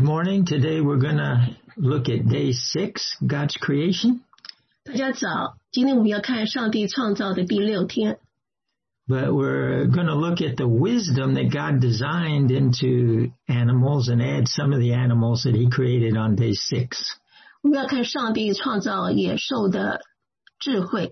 morning. Today we're going to look at day 6, God's creation. 大家早，今天我们要看上帝创造的第6天。 But we're going to look at the wisdom that God designed into animals and add some of the animals that he created on day 6. 我们要看上帝创造野兽的智慧。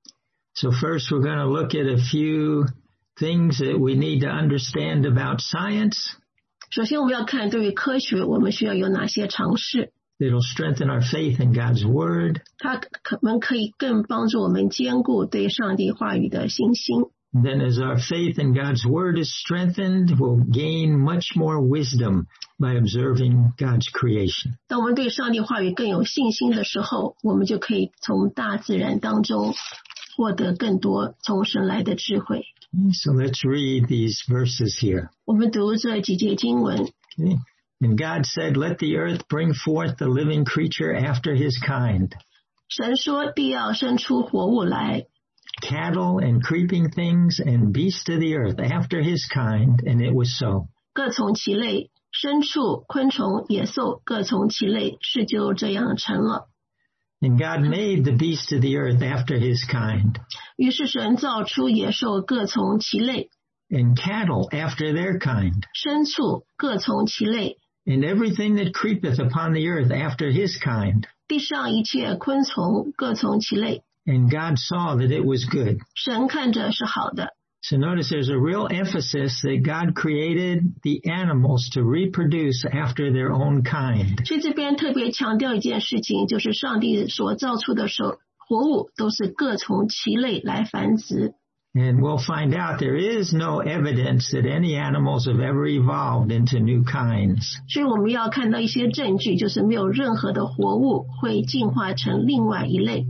So first we're going to look at a few things that we need to understand about science. 首先我们要看对于科学我们需要有哪些常识。 It'll strengthen our faith in God's word. 它可能可以更帮助我们坚固对上帝话语的信心。 Then as our faith in God's word is strengthened, we'll gain much more wisdom by observing God's creation. 当我们对上帝话语更有信心的时候，我们就可以从大自然当中获得更多从神来的智慧。 So let's read these verses here. 我们读这几节经文。 Okay. And God said, "Let the earth bring forth the living creature after his kind." 神说，地要生出活物来。 Cattle and creeping things and beasts of the earth after his kind, and it was so. 各从其类，牲畜、昆虫、野兽各从其类，是就这样成了。 And God made the beasts of the earth after his kind. 于是神造出野兽各从其类， And cattle after their kind. 牲畜各从其类， And everything that creepeth upon the earth after his kind. 地上一切昆虫各从其类。 And God saw that it was good. 神看着是好的。 So notice there's a real emphasis that God created the animals to reproduce after their own kind. 所以这边特别强调一件事情，就是上帝所造出的活物都是各从其类来繁殖。 And we'll find out there is no evidence that any animals have ever evolved into new kinds. 所以我们要看到一些证据，就是没有任何的活物会进化成另外一类。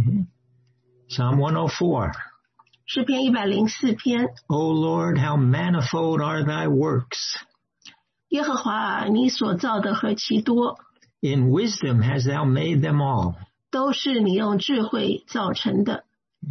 Psalm 104. 诗篇104篇。 O Lord, how manifold are thy works. 耶和华啊，你所造的何其多。 In wisdom hast thou made them all. 都是你用智慧造成的。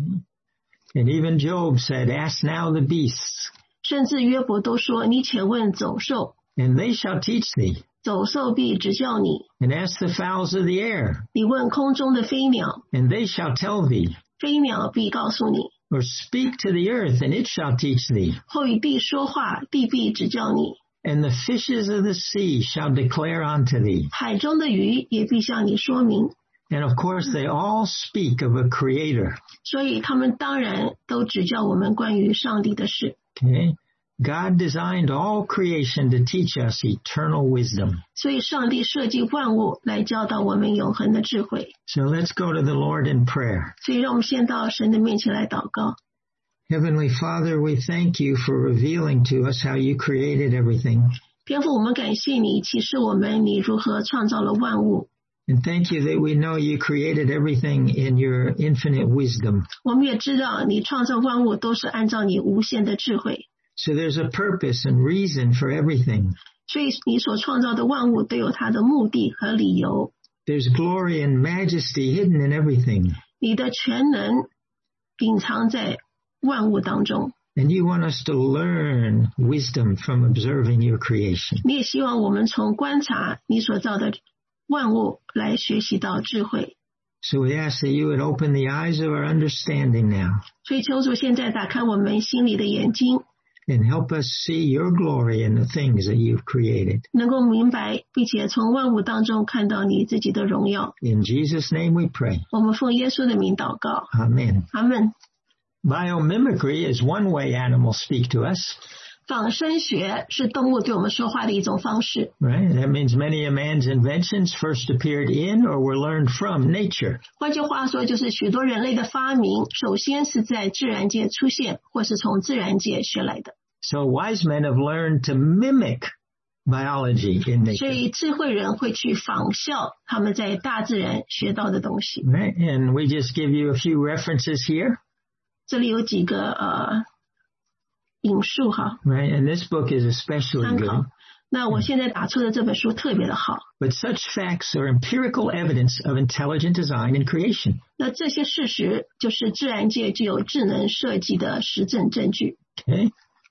And even Job said, Ask now the beasts. 甚至约伯都说，你且问走兽， And they shall teach thee. 走兽必指教你。 And ask the fowls of the air. 你问空中的飞鸟， And they shall tell thee. 飞鸟必告诉你。 Or speak to the earth, and it shall teach thee. 或与地说话，地必指教你。 And the fishes of the sea shall declare unto thee. 海中的鱼也必向你说明。 And of course they all speak of a creator. 所以他们当然都指教我们关于上帝的事。 Okay? God designed all creation to teach us eternal wisdom. 所以上帝设计万物来教导我们永恒的智慧。 So let's go to the Lord in prayer. 所以让我们先到神的面前来祷告。 Heavenly Father, we thank you for revealing to us how you created everything. 天父，我们感谢你，启示我们你如何创造了万物。 And thank you that we know you created everything in your infinite wisdom. 我们也知道你创造万物都是按照你无限的智慧。 So there's a purpose and reason for everything. 所以你所创造的万物都有它的目的和理由。 There's glory and majesty hidden in everything. 你的全能隐藏在万物当中。 And you want us to learn wisdom from observing your creation. 你也希望我们从观察你所造的万物来学习到智慧。 So we ask that you would open the eyes of our understanding now 所以求主现在打开我们心里的眼睛， and help us see your glory in the things that you've created. 能够明白并且从万物当中看到你自己的荣耀。 In Jesus' name we pray. 我们奉耶稣的名祷告。 Amen. 阿们。 Biomimicry is one way animals speak to us. 仿生学是动物对我们说话的一种方式。 Right? That means many of man's inventions first appeared in or were learned from nature. 换句话说，就是许多人类的发明，首先是在自然界出现，或是从自然界学来的。 So wise men have learned to mimic biology in 所 nature. 以智慧人会去仿效他们在大自然学到的东西。 Right? And we just give you a few references here. 这里有几个引述哈， Right? And this book is especially 参考 good.。 那我现在打出的这本书特别的好。 But such facts are empirical evidence of intelligent design and creation. 那这些事实就是自然界具有智能设计的实证证据。 Okay?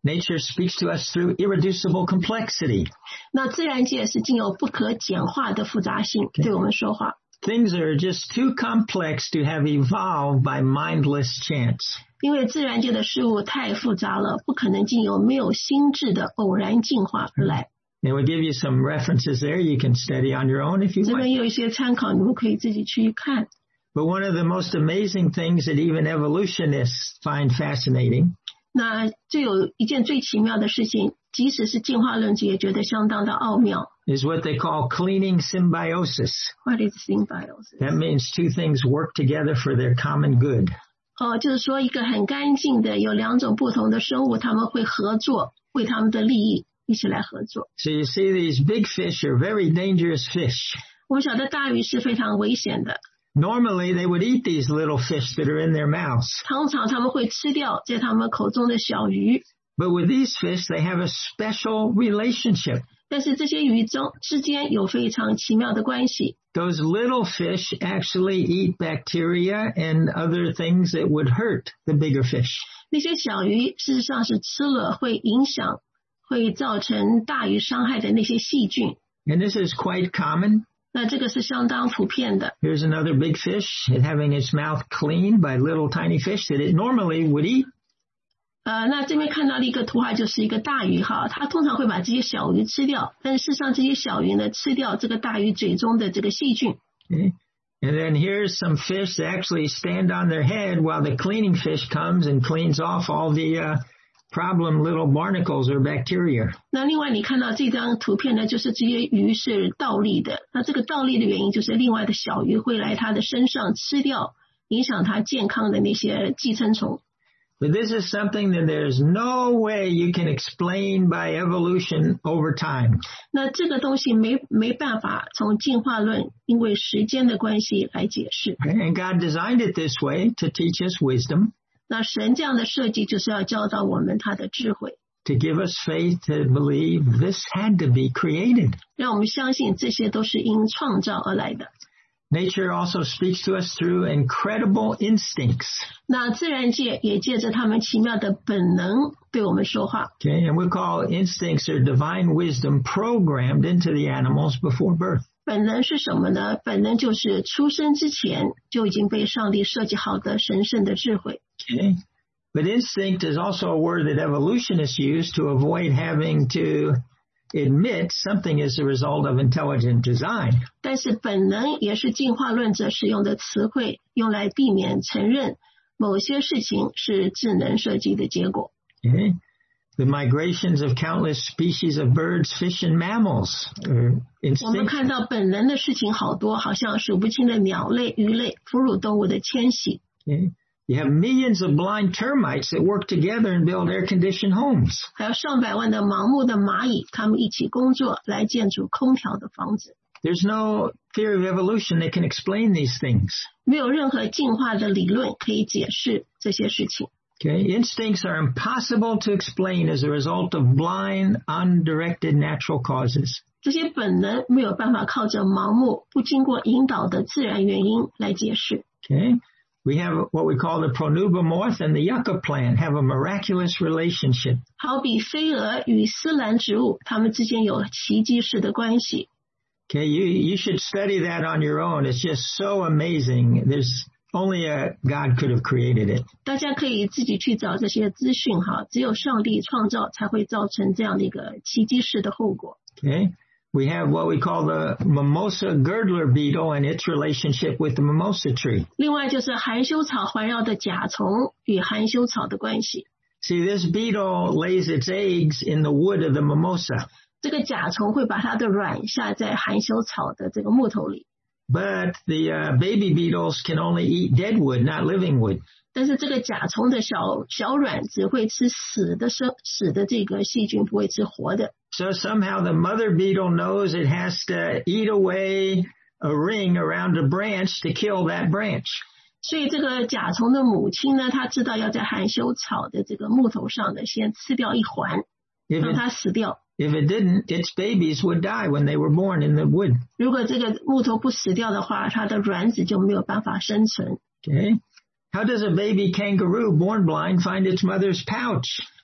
Nature speaks to us through irreducible complexity. 那自然界是经由不可简化的复杂性对我们说话。 Things are just too complex to have evolved by mindless chance. 因为自然界的事物太复杂了，不可能经由没有心智的偶然进化而来。 And we'll give you some references there you can study on your own if you 这 want. 边有一些参考，你们可以自己去看。 But one of the most amazing things that even evolutionists find fascinating 那有一件最奇妙的事情，即使是进化论者也觉得相当的奥妙。 is what they call cleaning symbiosis. What is symbiosis? That means two things work together for their common good. 就是说一个很干净的有两种不同的生物，他们会合作，为他们的利益一起来合作。 So you see these big fish are very dangerous fish. 我们晓得大鱼是非常危险的。 Normally they would eat these little fish that are in their mouths. 通常他们会吃掉在他们口中的小鱼。 But with these fish, they have a special relationship. 但是这些鱼之间有非常奇妙的关系。 Those little fish actually eat bacteria and other things that would hurt the bigger fish. 那些小鱼事实上是吃了会影响、会造成大鱼伤害的那些细菌。 And this is quite common. 那这个是相当普遍的。 Here's another big fish having its mouth cleaned by little tiny fish that it normally would eat. 那这边看到的一个图画就是一个大鱼哈，它通常会把这些小鱼吃掉，但事实上这些小鱼呢吃掉这个大鱼嘴中的这个细菌。 Okay. And then here's some fish that actually stand on their head while the cleaning fish comes and cleans off all the problem little barnacles or bacteria. 那另外你看到这张图片呢，就是这些鱼是倒立的，那这个倒立的原因就是另外的小鱼会来它的身上吃掉影响它健康的那些寄生虫。 But this is something that there's no way you can explain by evolution over time. 那这个东西没办法从进化论因为时间的关系来解释。 And God designed it this way to teach us wisdom. 那神这样的设计就是要教导我们他的智慧。 To give us faith to believe this had to be created. 让我们相信这些都是因创造而来的。 Nature also speaks to us through incredible instincts. 那自然界也借着他们奇妙的本能对我们说话。 Okay, and we call instincts or divine wisdom programmed into the animals before birth. 本能是什么呢？本能就是出生之前就已经被上帝设计好的神圣的智慧。 Okay, but instinct is also a word that evolutionists use to avoid having to admit something is the result of intelligent design. 但是本能也是进化论者使用的词汇，用来避免承认某些事情是智能设计的结果。 Okay. The migrations of countless species of birds, fish, and mammals are 我们 instincts. 看到本能的事情好多，好像数不清的鸟类、鱼类、哺乳动物的迁徙。 Okay. You have millions of blind termites that work together and build air-conditioned homes. 还有上百万的盲目的蚂蚁，它们一起工作来建筑空调的房子。 There's no theory of evolution that can explain these things. 没有任何进化的理论可以解释这些事情。 Okay, instincts are impossible to explain as a result of blind, undirected natural causes. 这些本能没有办法靠着盲目、不经过引导的自然原因来解释。 Okay, we have what we call the Pronuba moth and the yucca plant have a miraculous relationship. 好比飞蛾与丝兰植物，它们之间有奇迹式的关系。 Okay, you should study that on your own. It's just so amazing. There's only a God could have created it. 大家可以自己去找这些资讯哈，只有上帝创造才会造成这样的一个奇迹式的后果。 Okay, we have what we call the mimosa girdler beetle and its relationship with the mimosa tree. 另外就是含羞草环绕的甲虫与含羞草的关系。 See, this beetle lays its eggs in the wood of the mimosa. 这个甲虫会把它的卵下在含羞草的这个木头里。 But the baby beetles can only eat dead wood, not living wood. 但是这个甲虫的小卵只会吃死的这个细菌，不会吃活的。 So somehow the mother beetle knows it has to eat away a ring around a branch to kill that branch. 所以这个甲虫的母亲呢，她知道要在含羞草的这个木头上的先吃掉一环，让它死掉。 If it didn't, its babies would die when they were born in the wood. 如果这个木头不死掉的话，它的卵子就没有办法生存。 Okay. How does a baby kangaroo born blind find its mother's pouch?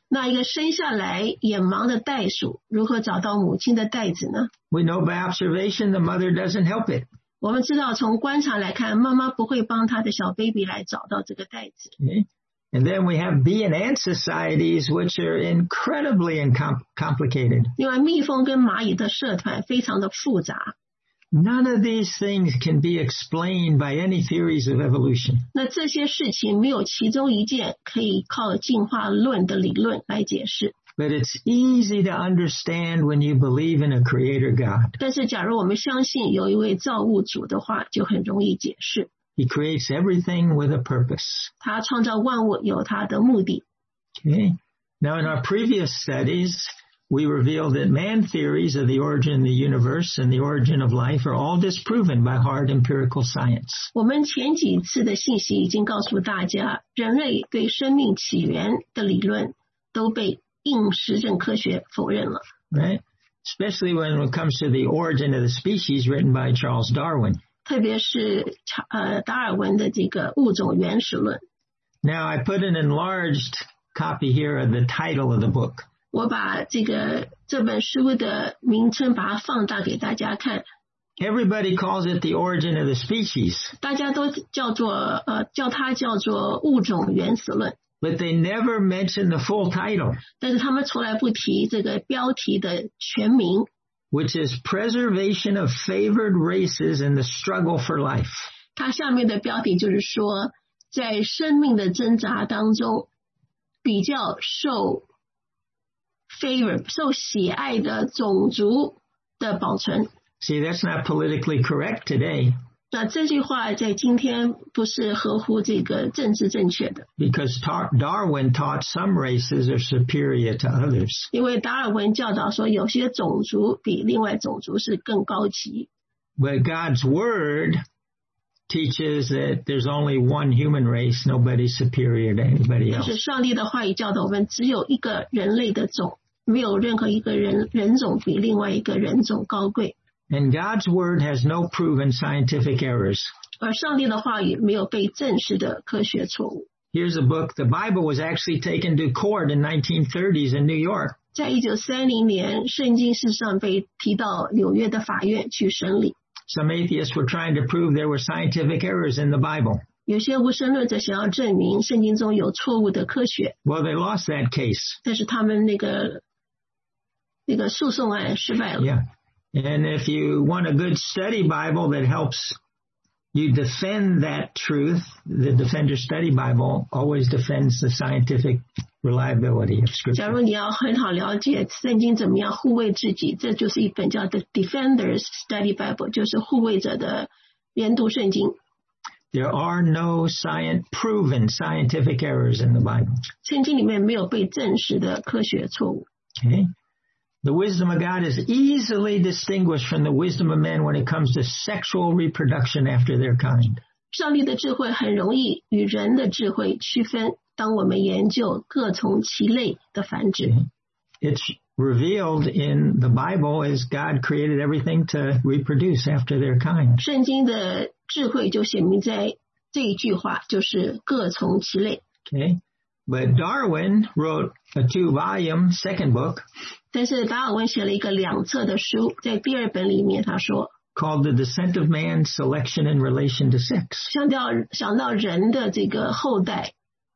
那一个生下来眼盲的袋鼠如何找到母亲的袋子呢？ We know by observation the mother doesn't help it. 我们知道从观察来看，妈妈不会帮她的小 baby 来找到这个袋子。 Okay? And then we have bee and ant societies, which are incredibly complicated. 另外，蜜蜂跟蚂蚁的社团非常的复杂。 None of these things can be explained by any theories of evolution. 那这些事情没有其中一件可以靠进化论的理论来解释。 But it's easy to understand when you believe in a creator God. 但是假如我们相信有一位造物主的话，就很容易解释。 He creates everything with a purpose. 他创造万物有他的目的。 Okay. Now in our previous studies, we revealed that man theories of the origin of the universe and the origin of life are all disproven by hard empirical science. 我们前几次的信息已经告诉大家，人类对生命起源的理论都被硬实证科学否认了。 Right? Especially when it comes to the origin of the species written by Charles Darwin. 特别是达尔文的这个物种原始论。 Now I put an enlarged copy here of the title of the book. 我把这本书的名称把它放大给大家看。 Everybody calls it the origin of the species. 大家都叫它叫做物种原始论。 But they never mention the full title. 但是他们从来不提这个标题的全名。 Which is Preservation of Favored Races in the Struggle for Life. 它下面的标题就是说，在生命的挣扎当中，比较受喜爱的种族的保存。 See, that's not politically correct today. 那这句话在今天不是合乎这个政治正确的。 Because Darwin taught some races are superior to others. 因为达尔文教导说，有些种族比另外种族是更高级。 But God's word teaches that there's only one human race, nobody's superior to anybody else. 但是上帝的话语教导我们，只有一个人类的种，没有任何一个人种比另外一个人种高贵。 And God's word has no proven scientific errors. 而上帝的话语没有被证实的科学错误。 Here's a book. The Bible was actually taken to court in 1930s in New York. 在1930年，圣经事实上被提到纽约的法院去审理。 Some atheists were trying to prove there were scientific errors in the Bible. 有些无神论者想要证明圣经中有错误的科学。 Well, they lost that case. 但是他们那个诉讼案失败了。 Yeah. And if you want a good study Bible that helps you defend that truth, the Defender Study Bible always defends the scientific reliability of Scripture. 假如你要很好了解圣经怎么样护卫自己，这就是一本叫 The Defender's Study Bible， 就是护卫者的研读圣经。 There are no proven scientific errors in the Bible. 圣经里面没有被证实的科学错误。 Okay. The wisdom of God is easily distinguished from the wisdom of men when it comes to sexual reproduction after their kind. 上帝的智慧很容易与人的智慧区分，当我们研究各从其类的繁殖。 It's revealed in the Bible as God created everything to reproduce after their kind. 圣经的智慧就显明在这一句话，就是各从其类。 Okay. But Darwin wrote a 2-volume second book. 但是达尔文写了一个2册的书，在第2本里面他说 called The Descent of Man, Selection in Relation to Sex. 想到人的这个后代。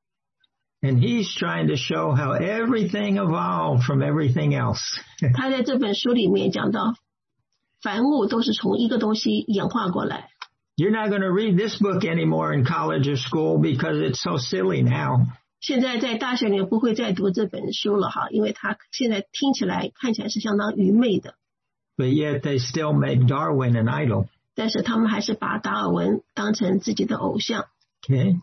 And he's trying to show how everything evolved from everything else. 他在这本书里面讲到凡物都是从一个东西演化过来。 You're not going to read this book anymore in college or school because it's so silly now. 现在在大学里面不会再读这本书了哈，因为它现在看起来是相当愚昧的。 But yet they still make Darwin an idol. 但是他们还是把达尔文当成自己的偶像。 Okay.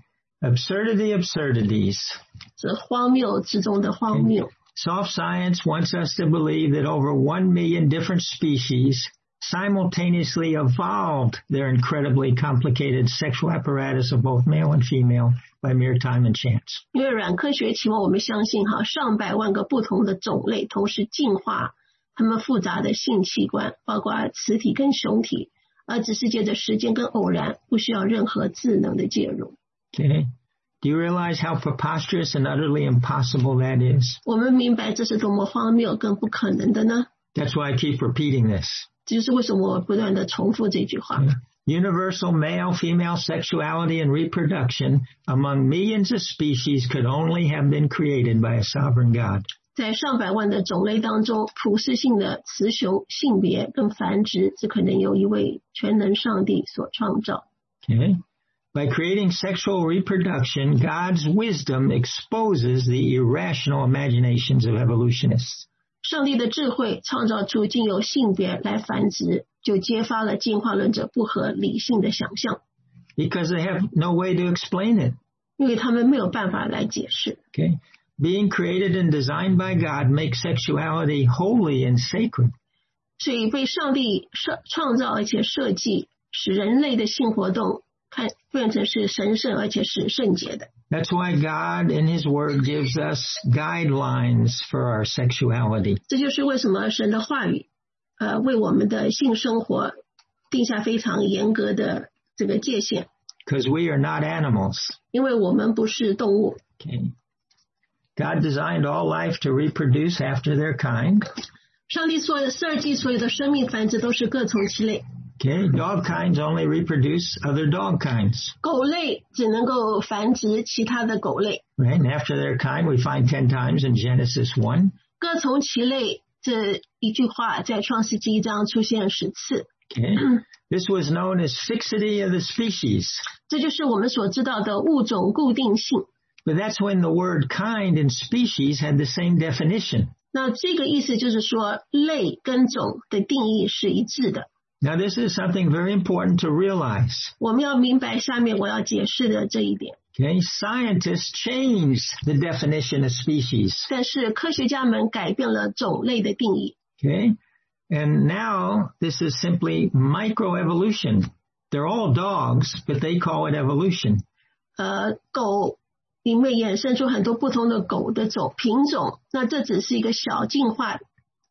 Absurdities. 这荒谬之中的荒谬。 Soft science wants us to believe that over 1 million different species simultaneously evolved their incredibly complicated sexual apparatus of both male and female by mere time and chance. 因为软科学期望我们相信上百万个不同的种类同时进化它们复杂的性器官，包括雌体跟雄体，而只是借着时间跟偶然，不需要任何智能的介入。 Okay. Do you realize how preposterous and utterly impossible that is? 我们明白这是多么荒谬更不可能的呢？ That's why I keep repeating this. 这就是为什么我不断的重复这句话。 Universal male-female sexuality and reproduction among millions of species could only have been created by a sovereign God. 在上百万的种类当中，普世性的雌雄性别跟繁殖，只可能由一位全能上帝所创造。 Okay? By creating sexual reproduction, God's wisdom exposes the irrational imaginations of evolutionists. 上帝的智慧创造出经由性别来繁殖，就揭发了进化论者不合理性的想象。 Because they have no way to explain it. 因为他们没有办法来解释。 Okay? Being created and designed by God makes sexuality holy and sacred. 所以被上帝创造而且设计，使人类的性活动变成是神圣而且是圣洁的。 That's why God in His Word gives us guidelines for our sexuality. 这就是为什么神的话语，为我们的性生活定下非常严格的这个界限。 Because we are not animals. 因为我们不是动物。 Okay. God designed all life to reproduce after their kind. 上帝设计所有的生命繁殖都是各从其类。 Okay, dog kinds only reproduce other dog kinds. 狗类只能够繁殖其他的狗类。 Right? And after their kind, we find 10 times in Genesis 1. 各从其类这一句话在创世纪1章出现10次。 Okay. This was known as fixity of the species. 这就是我们所知道的物种固定性。 But that's when the word kind and species had the same definition. 那这个意思就是说，类跟种的定义是一致的。 Now, this is something very important to realize. 我们要明白下面我要解释的这一点。 Okay, scientists changed the definition of species. 但是科学家们改变了种类的定义。 Okay, and now this is simply microevolution. They're all dogs, but they call it evolution. 狗里面衍生出很多不同的狗的品种，那这只是一个小进化。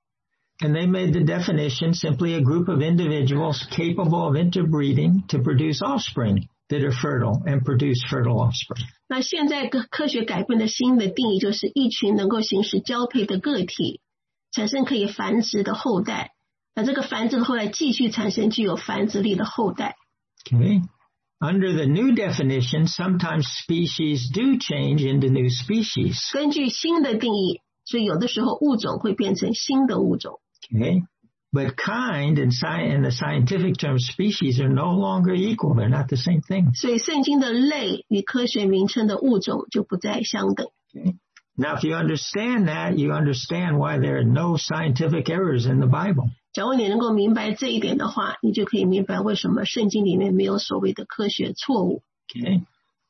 And they made the definition simply a group of individuals capable of interbreeding to produce offspring that are fertile and produce fertile offspring. 那现在科学改变的新的定义就是一群能够行使交配的个体，产生可以繁殖的后代，那这个繁殖的后代继续产生具有繁殖力的后代。 Okay. Under the new definition, sometimes species do change into new species. 根据新的定义，所以有的时候物种会变成新的物种。 Okay. But kind and the scientific term species are no longer equal. They're not the same thing. 所以圣经的类与科学名称的物种就不再相等。 Okay. Now, if you understand that, you understand why there are no scientific errors in the Bible. 假如你能够明白这一点的话，你就可以明白为什么圣经里面没有所谓的科学错误。 Okay.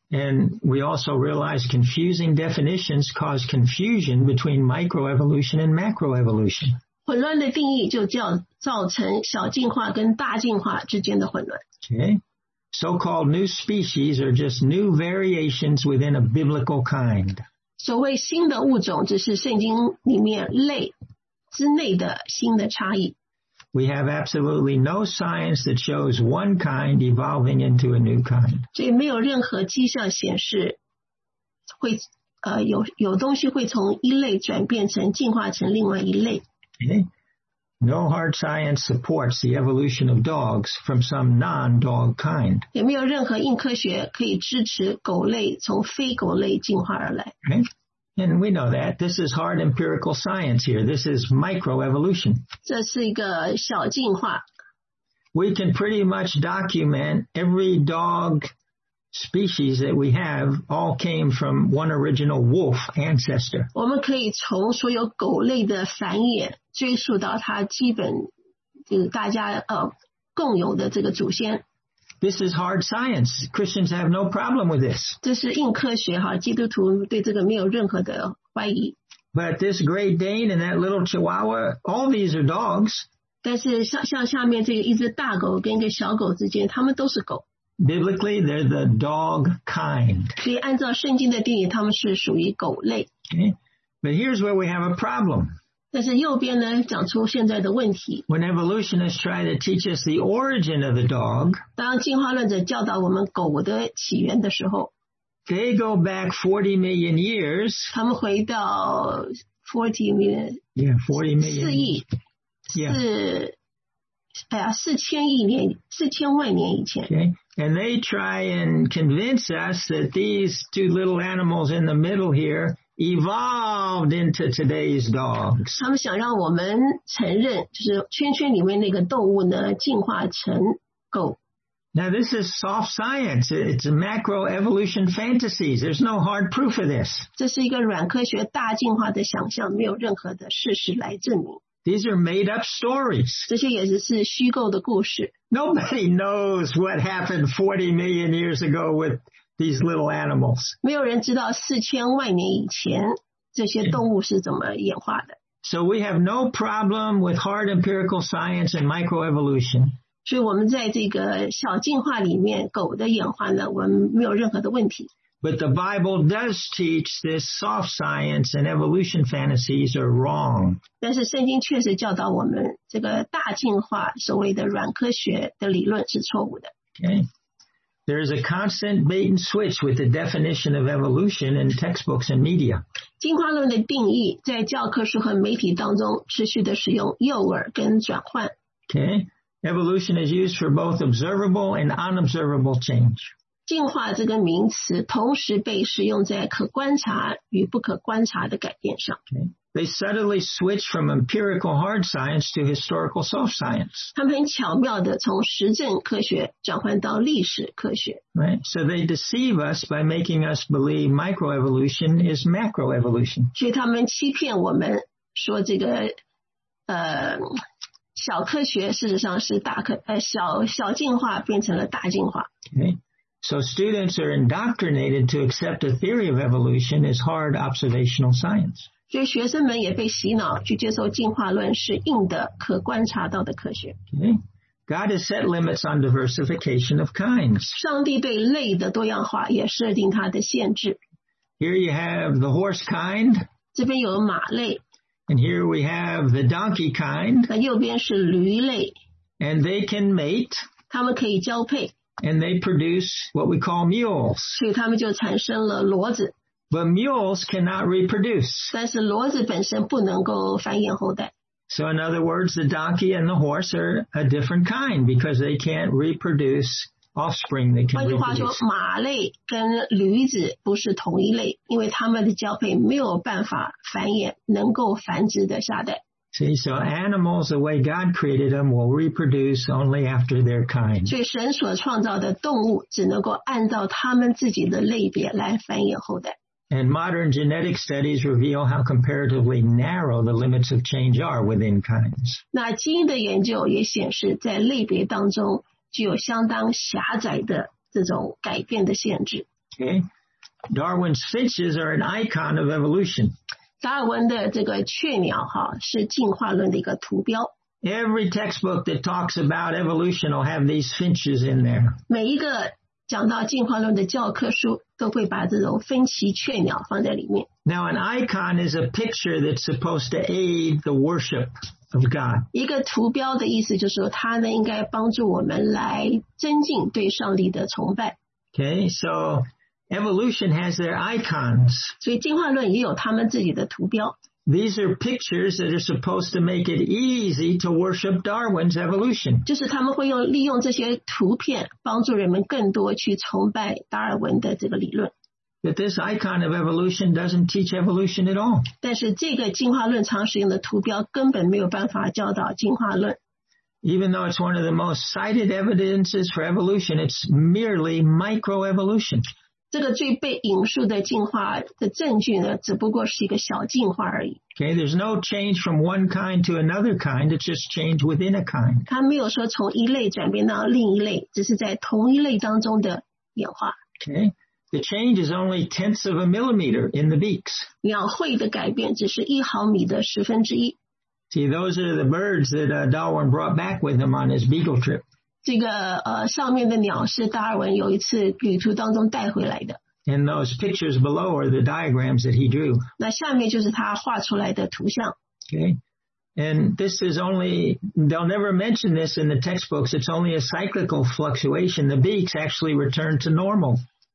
And we also realize confusing definitions cause confusion between microevolution and macroevolution. 混乱的定义就造成小进化跟大进化之间的混乱。 Okay. So-called new species are just new variations within a biblical kind. 所谓新的物种，只是圣经里面类之内的新的差异。 We have absolutely no science that shows one kind evolving into a new kind. 所以没有任何迹象显示会有东西会从一类转变成进化成另外一类。 Okay. No hard science supports the evolution of dogs from some non-dog kind. 也没有任何硬科学可以支持狗类从非狗类进化而来。 Right? And we know that. This is hard empirical science here. This is microevolution. 这是一个小进化。 We can pretty much document every dog species that we have all came from one original wolf ancestor. 我们可以从所有狗类的繁衍追溯到它基本大家共有的这个祖先。 This is hard science. Christians have no problem with this. 这是硬科学哈，基督徒对这个没有任何的怀疑。 But this Great Dane and that little Chihuahua, all these are dogs. 但是像下面这个一只大狗跟一个小狗之间，它们都是狗。 Biblically, they're the dog kind. 所以按照圣经的定义，它们是属于狗类。 Okay? But here's where we have a problem. 但是右边呢，讲出现在的问题。 When evolutionists try to teach us the origin of the dog, 当进化论者教导我们狗的起源的时候， they go back 40 million years. 他们回到40 million. Yeah, 40 million. 4亿. Yeah. 4000亿年，4000万年以前。 Okay. And they try and convince us that these two little animals in the middle here evolved into today's dogs. 他们想让我们承认，就是圈圈里面那个动物呢，进化成狗。 Now this is soft science. It's macroevolution fantasies. There's no hard proof of this. 这是一个软科学大进化的想象，没有任何的事实来证明。 These are made up stories. 这些也是虚构的故事。 Nobody knows what happened 40 million years ago with these little animals. 没有人知道4000万年以前这些动物是怎么演化的。 So we have no problem with hard empirical science and microevolution. 所以我们在这个小进化里面，狗的演化呢，我们没有任何的问题。 But the Bible does teach this soft science and evolution fantasies are wrong. 但是圣经确实教导我们，这个大进化所谓的软科学的理论是错误的。 Okay. There is a constant bait and switch with the definition of evolution in textbooks and media. 进化论的定义在教科书和媒体当中持续的使用诱饵跟转换。 Okay. Evolution is used for both observable and unobservable change. 进化这个名词同时被使用在可观察与不可观察的改变上。 Okay. They subtly switch from empirical hard science to historical soft science. 他们很巧妙的从实证科学转换到历史科学。 Right? So they deceive us by making us believe microevolution is macroevolution. 所以他们欺骗我们说这个小科学事实上是小进化变成了大进化。 Okay. So students are indoctrinated to accept a theory of evolution as hard observational science. 所以学生们也被洗脑去接受进化论是硬的可观察到的科学。 Okay. God has set limits on diversification of kinds. 上帝对类的多样化也设定它的限制。 Here you have the horse kind. 这边有马类。 And here we have the donkey kind. 那右边是驴类。 And they can mate. 它们可以交配。 And they produce what we call mules. 所以它们就产生了骡子。 But mules cannot reproduce. 但是骡子本身不能够繁衍后代。 So in other words, the donkey and the horse are a different kind because they can't reproduce offspring that can 换句话说， reproduce. 马类跟驴子不是同一类，因为它们的交配没有办法繁衍能够繁殖的下代。 See, so animals, the way God created them, will reproduce only after their kind. 所以神所创造的动物只能够按照他们自己的类别来繁衍后代。 And modern genetic studies reveal how comparatively narrow the limits of change are within kinds. 那基因的研究也显示，在类别当中具有相当狭窄的这种改变的限制。 Okay? Darwin's finches are an icon of evolution. 达尔文的这个雀鸟是进化论的一个图标。 Every textbook that talks about evolution will have these finches in there. 每一个讲到进化论的教科书都会把这种分歧雀鸟放在里面。 Now, an icon is a picture that's supposed to aid the worship of God. 一个图标的意思就是说，它呢应该帮助我们来增进对上帝的崇拜。 Okay, so evolution has their icons. 所以进化论也有他们自己的图标。 These are pictures that are supposed to make it easy to worship Darwin's evolution. 就是他们会利用这些图片帮助人们更多去崇拜达尔文的这个理论。 But this icon of evolution doesn't teach evolution at all. 但是这个进化论常使用的图标根本没有办法教导进化论。 Even though it's one of the most cited evidences for evolution, it's merely microevolution. 这个最被引述的进化的证据呢，只不过是一个小进化而已。 Okay, there's no change from one kind to another kind. It's just change within a kind. 它没有说从一类转变到另一类，只是在同一类当中的演化。 Okay, the change is only tenths of a millimeter in the beaks. 鸟喙的改变只是1毫米的1/10。 See, those are the birds that Darwin brought back with him on his beagle trip. 这个上面的鸟是达尔文有一次旅途当中带回来的。 And those pictures below are the diagrams that he drew. 那下面就是他画出来的图像。 Okay. And this is only, they'll never mention this in the textbooks. It's only a cyclical fluctuation. The beaks actually return to normal.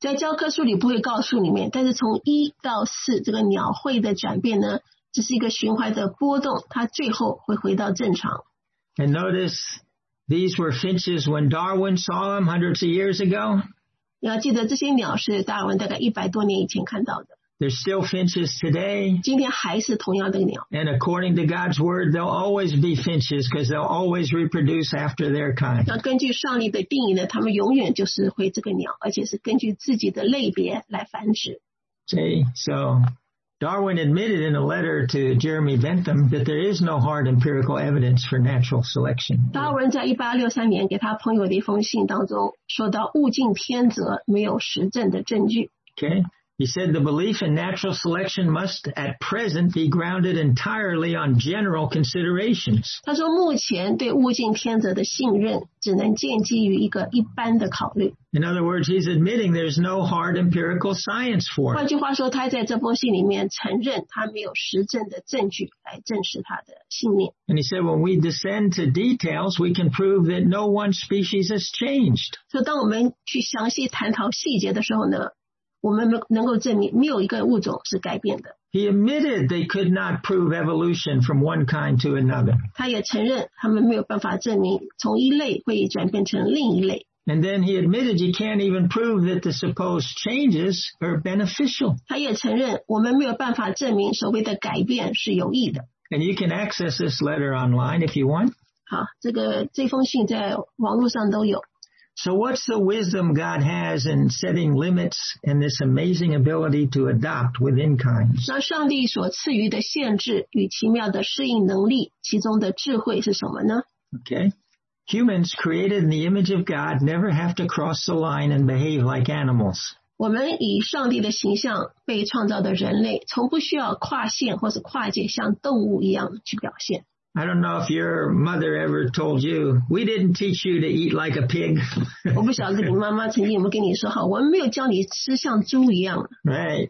在教科书里不会告诉你们，但是从1到4这个鸟喙的转变呢，只是一个循环的波动，它最后会回到正常。 And notice these were finches when Darwin saw them hundreds of years ago. 你要记得这些鸟是达尔文大概100多年以前看到的。 They're still finches today. 今天还是同样的鸟。 And according to God's word, they'll always be finches because they'll always reproduce after their kind. 那根据上帝的定义呢，他们永远就是会这个鸟，而且是根据自己的类别来繁殖。 See, so Darwin admitted in a letter to Jeremy Bentham that there is no hard empirical evidence for natural selection. 达尔文在1863年给他朋友的一封信当中说到，物竞天择，没有实证的证据。 Okay? He said the belief in natural selection must at present be grounded entirely on general considerations. 他说目前对物竞天择的信任只能建基于一个一般的考虑。 In other words, he's admitting there's no hard empirical science for 换 it. 句话说，他在这封信里面承认他没有实证的证据来证实他的信念。 And he said when we descend to details, we can prove that no one species has changed. 所以当我们去详细探讨细节的时候呢，我们能够证明没有一个物种是改变的。 He admitted they could not prove evolution from one kind to another. 他也承认他们没有办法证明从一类会转变成另一类。 And then he admitted you can't even prove that the supposed changes are beneficial. 他也承认我们没有办法证明所谓的改变是有益的。 And you can access this letter online if you want. 好，这封信在网络上都有。 So what's the wisdom God has in setting limits and this amazing ability to adopt within kinds? 那上帝所赐予的限制与奇妙的适应能力，其中的智慧是什么呢？ Okay. Humans created in the image of God never have to cross the line and behave like animals. 我们以上帝的形象被创造的人类，从不需要跨线或是跨界，像动物一样去表现。 I don't know if your mother ever told you, we didn't teach you to eat like a pig. 我不晓得你妈妈曾经有没有跟你说，好，我们没有教你吃像猪一样。 Right.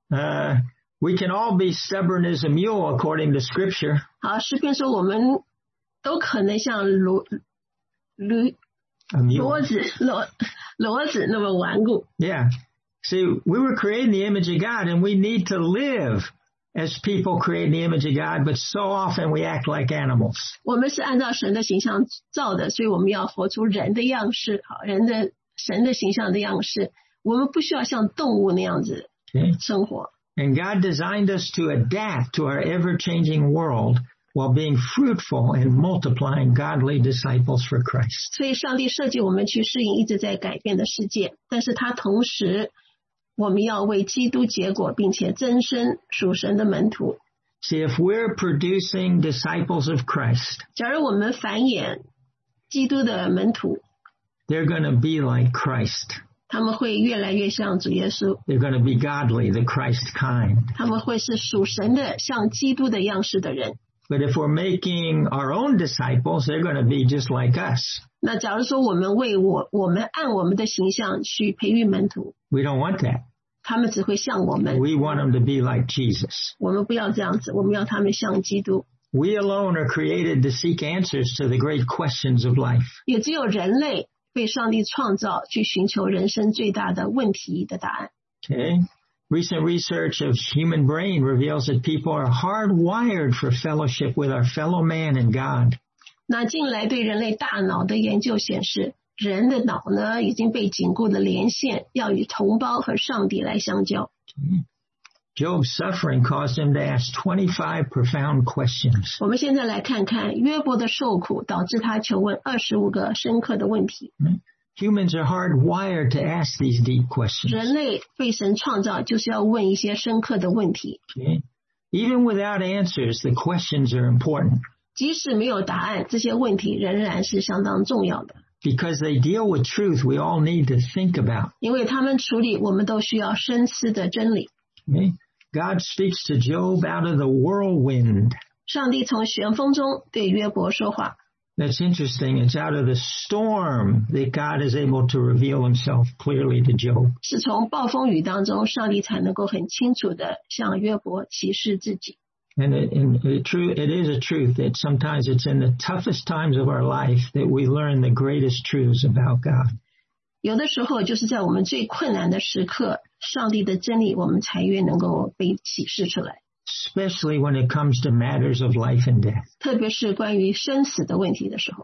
We can all be stubborn as a mule according to Scripture. 好，诗篇说我们都可能像骡子那么顽固。 Yeah. See, we were created in the image of God, and we need to live as people created in the image of God, but so often we act like animals. 我们是按照神的形象造的，所以我们要活出人的样式，好，神的形象的样式。我们不需要像动物那样子生活。 And God designed us to adapt to our ever-changing world while being fruitful and multiplying godly disciples for Christ. 所以上帝设计我们去适应一直在改变的世界，但是他同时我们要为基督结果，并且增生属神的门徒。 See, if we're producing disciples of Christ, 假如我们繁衍基督的门徒， they're going to be like Christ. 他们会越来越像主耶稣， They're going to be godly, the Christ kind. 他们会是属神的，像基督的样式的人。 But if we're making our own disciples, they're going to be just like us. 那假如说我们按我们的形象去培育门徒， We don't want that. 他们只会像我们。 We want them to be like Jesus. 我们不要这样子，我们要他们像基督。 We alone are created to seek answers to the great questions of life. 也只有人类被上帝创造，去寻求人生最大的问题的答案。 Okay. Recent research of human brain reveals that people are hardwired for fellowship with our fellow man and God. 那近来对人类大脑的研究显示，人的脑呢已经被紧固的连线，要与同胞和上帝来相交。 Job's suffering caused him to ask 25 profound questions. 我们现在来看看约伯的受苦导致他求问25个深刻的问题。 Humans are hardwired to ask these deep questions. 人类被神创造就是要问一些深刻的问题。 Okay? Even without answers, the questions are important. 即使没有答案，这些问题仍然是相当重要的。 Because they deal with truth we all need to think about. 因为他们处理我们都需要深思的真理。 Okay? God speaks to Job out of the whirlwind. 上帝从旋风中对约伯说话。 That's interesting. It's out of the storm that God is able to reveal himself clearly to Job. 是从暴风雨当中，上帝才能够很清楚地向约伯启示自己。 And it is a truth that sometimes it's in the toughest times of our life that we learn the greatest truths about God. 有的时候就是在我们最困难的时刻，上帝的真理我们才越能够被启示出来。 Especially when it comes to matters of life and death. 特别是关于生死的问题的时候。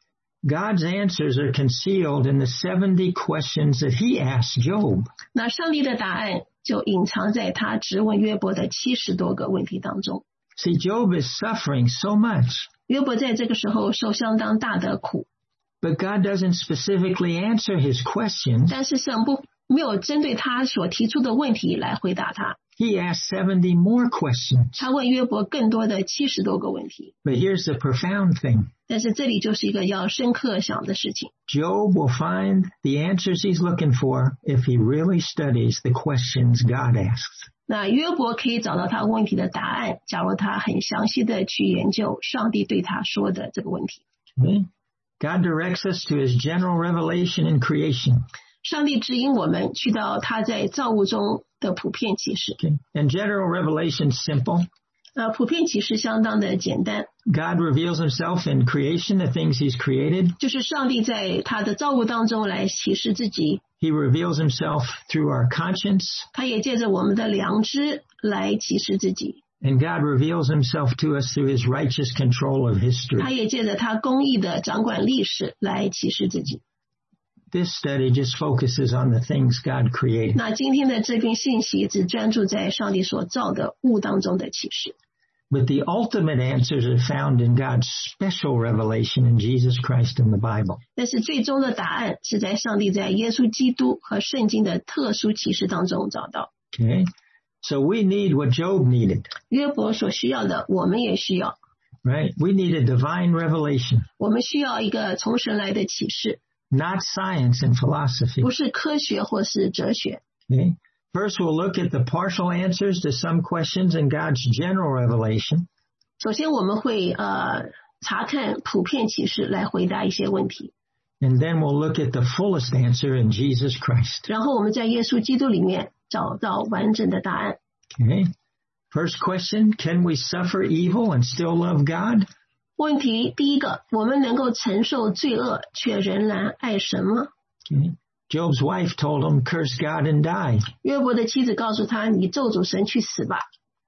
God's answers are concealed in the 70 questions that he asked Job. 那上帝的答案就隐藏在他质问约伯的70多个问题当中。 See, Job is suffering so much. 约伯在这个时候受相当大的苦。 But God doesn't specifically answer his questions. 但是神没有针对他所提出的问题来回答他。 He asked 70 more questions. 他问约伯更多的70多个问题。 But here's the profound thing. 但是这里就是一个要深刻想的事情。 Job will find the answers he's looking for if he really studies the questions God asks. 那约伯可以找到他问题的答案，假如他很详细的去研究上帝对他说的这个问题。 Okay? God directs us to his general revelation in creation. 上帝指引我们去到他在造物中的普遍启示。 Okay? And general revelation is simple. 普遍启示相当的简单。 God reveals himself in creation, the things he's created. 就是上帝在他的造物当中来启示自己。 He reveals himself through our conscience. 他也借着我们的良知来启示自己。 And God reveals himself to us through his righteous control of history. 他也借着他公义的掌管历史来启示自己。 This study just focuses on the things God created. 那今天的这篇信息只专注在上帝所造的物当中的启示。 But the ultimate answers are found in God's special revelation in Jesus Christ and the Bible. 但是最终的答案是在上帝在耶稣基督和圣经的特殊启示当中找到。 Okay? So we need what Job needed. 约伯所需要的，我们也需要。 Right? We need a divine revelation. 我们需要一个从神来的启示。 Not science and philosophy. 不是科学或是哲学。 Okay? First, we'll look at the partial answers to some questions in God's general revelation. 首先，我们会查看普遍启示来回答一些问题。 And then we'll look at the fullest answer in Jesus Christ. 然后我们在耶稣基督里面找到完整的答案。 Okay? First question, can we suffer evil and still love God? 问题第一个，我们能够承受罪恶却仍然爱神吗？ Okay. Job's wife told him, curse God and die. 约伯的妻子告诉他，你咒诅神去死吧。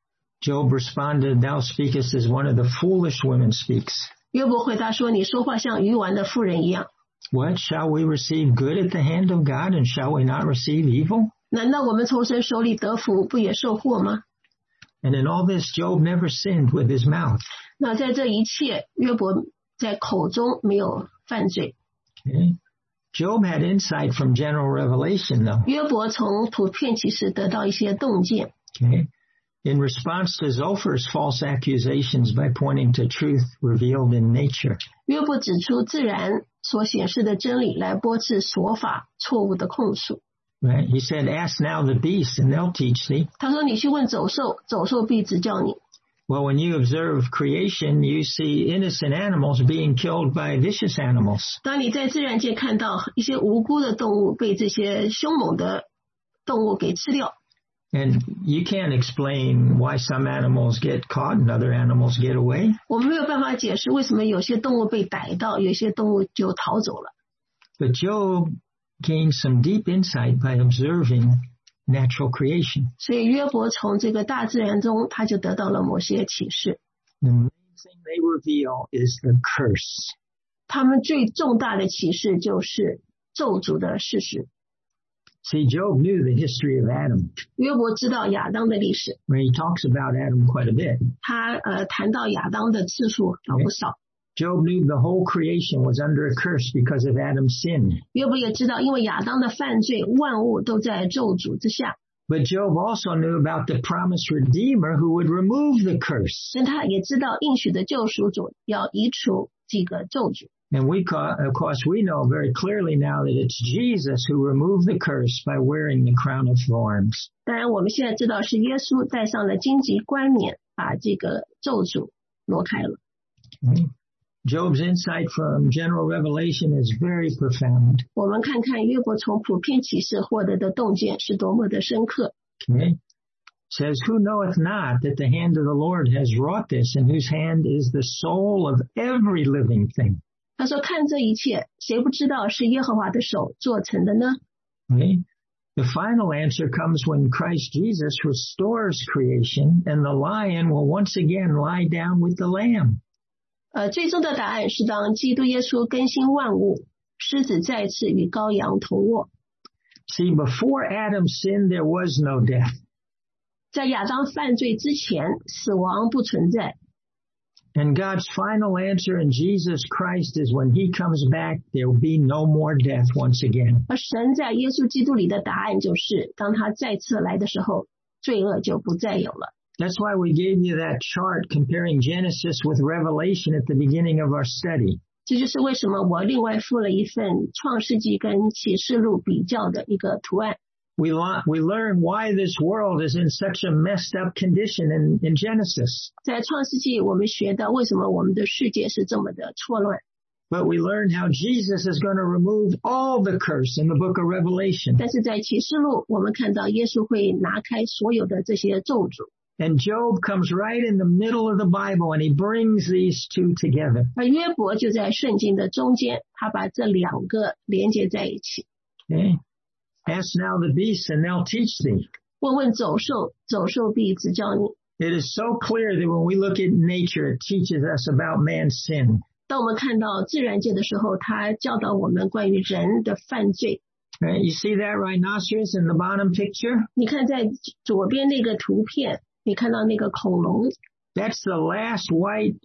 Job responded, thou speakest as one of the foolish women speaks. 约伯回答说，你说话像愚顽的妇人一样。 What, shall we receive good at the hand of God and shall we not receive evil? 难道我们从神手里得福，不也受祸吗？ And in all this, Job never sinned with his mouth. 那在这一切，约伯在口中没有犯罪。 Okay. Job had insight from general revelation, though. 约伯从普遍启示得到一些洞见。 Okay. In response to Zophir's false accusations by pointing to truth revealed in nature. 约伯指出自然所显示的真理来驳斥所法错误的控诉。 Right? He said, ask now the beasts and they'll teach thee. 他说你去问走兽，走兽必指教你。 Well, when you observe creation, you see innocent animals being killed by vicious animals. 当你在自然界看到一些无辜的动物被这些凶猛的动物给吃掉。 And you can't explain why some animals get caught and other animals get away. 我们没有办法解释为什么有些动物被逮到，有些动物就逃走了。 But Job gained some deep insight by observing natural creation. 所以约伯从这个大自然中，他就得到了某些启示。 The main thing they reveal is the curse. 他们最重大的启示就是咒诅的事实。 See, Job knew the history of Adam. 约伯知道亚当的历史。 Where he talks about Adam quite a bit. 他谈到亚当的次数不少。 Job knew the whole creation was under a curse because of Adam's sin. 约伯也知道，因为亚当的犯罪，万物都在咒诅之下。 But Job also knew about the promised Redeemer who would remove the curse. 但他也知道应许的救赎主要移除这个咒诅。 And of course, we know very clearly now that it's Jesus who removed the curse by wearing the crown of thorns. 当然，我们现在知道是耶稣戴上了荆棘冠冕，把这个咒诅挪开了。 Okay. Job's insight from general revelation is very profound. 我们看看约伯从普遍启示获得的洞见是多么的深刻。 Okay. Says, who knoweth not that the hand of the Lord has wrought this, and whose hand is the soul of every living thing? 他说看这一切，谁不知道是耶和华的手做成的呢？ Okay. The final answer comes when Christ Jesus restores creation and the lion will once again lie down with the lamb. 最终的答案是当基督耶稣更新万物，狮子再次与羔羊同卧。 See, before Adam sinned, there was no death. 在亚当犯罪之前，死亡不存在。 And God's final answer in Jesus Christ is when he comes back, there will be no more death once again. 而神在耶稣基督里的答案就是，当他再次来的时候，罪恶就不再有了。 That's why we gave you that chart comparing Genesis with Revelation at the beginning of our study. 这就是为什么我另外附了一份创世纪跟启示录比较的一个图案。 We learn why this world is in such a messed up condition in Genesis. 在创世纪我们学到为什么我们的世界是这么的错乱。 But we learn how Jesus is going to remove all the curse in the book of Revelation. 但是在启示录我们看到耶稣会拿开所有的这些咒诅。 And Job comes right in the middle of the Bible and he brings these two together. 而约伯就在圣经的中间，他把这两个连接在一起。 Okay. Ask now the beasts and they'll teach thee. 问问走兽，走兽必指教你。 It is so clear that when we look at nature, it teaches us about man's sin. 当我们看到自然界的时候，它教导我们关于人的犯罪。 Right? You see that rhinoceros in the bottom picture? 你看在左边那个图片，你看到那个恐龙。 That's the last white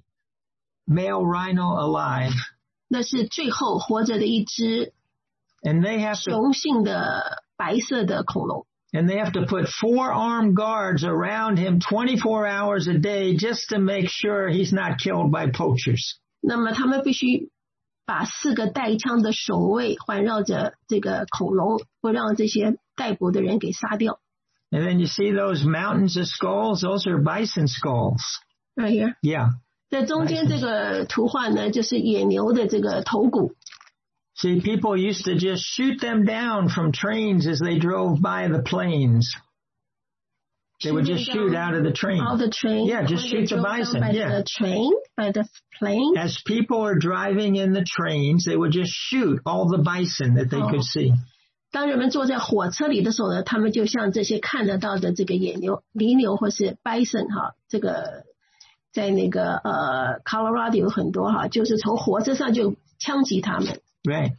male rhino alive. 那是最后活着的一只 And they have to 雄性的白色的恐龙。 And they have to put 4 armed guards around him 24 hours a day just to make sure he's not killed by poachers. 那么他们必须把4个带枪的守卫环绕着这个恐龙，不让这些逮捕的人给杀掉。 And then you see those mountains of skulls? Those are bison skulls. Right here. Yeah. 在中间这个图画呢，就是野牛的这个头骨。 See, people used to just shoot them down from trains as they drove by the plains. They would just shoot out of the train. Out of the train. Yeah, just shoot the bison. By Yeah. the train, by the plane. As people are driving in the trains, they would just shoot all the bison that they could see. 当人们坐在火车里的时候呢，他们就像这些看得到的这个野牛、犁牛或是 bison 哈，这个在那个Colorado 有很多哈，就是从火车上就枪击他们。 Right.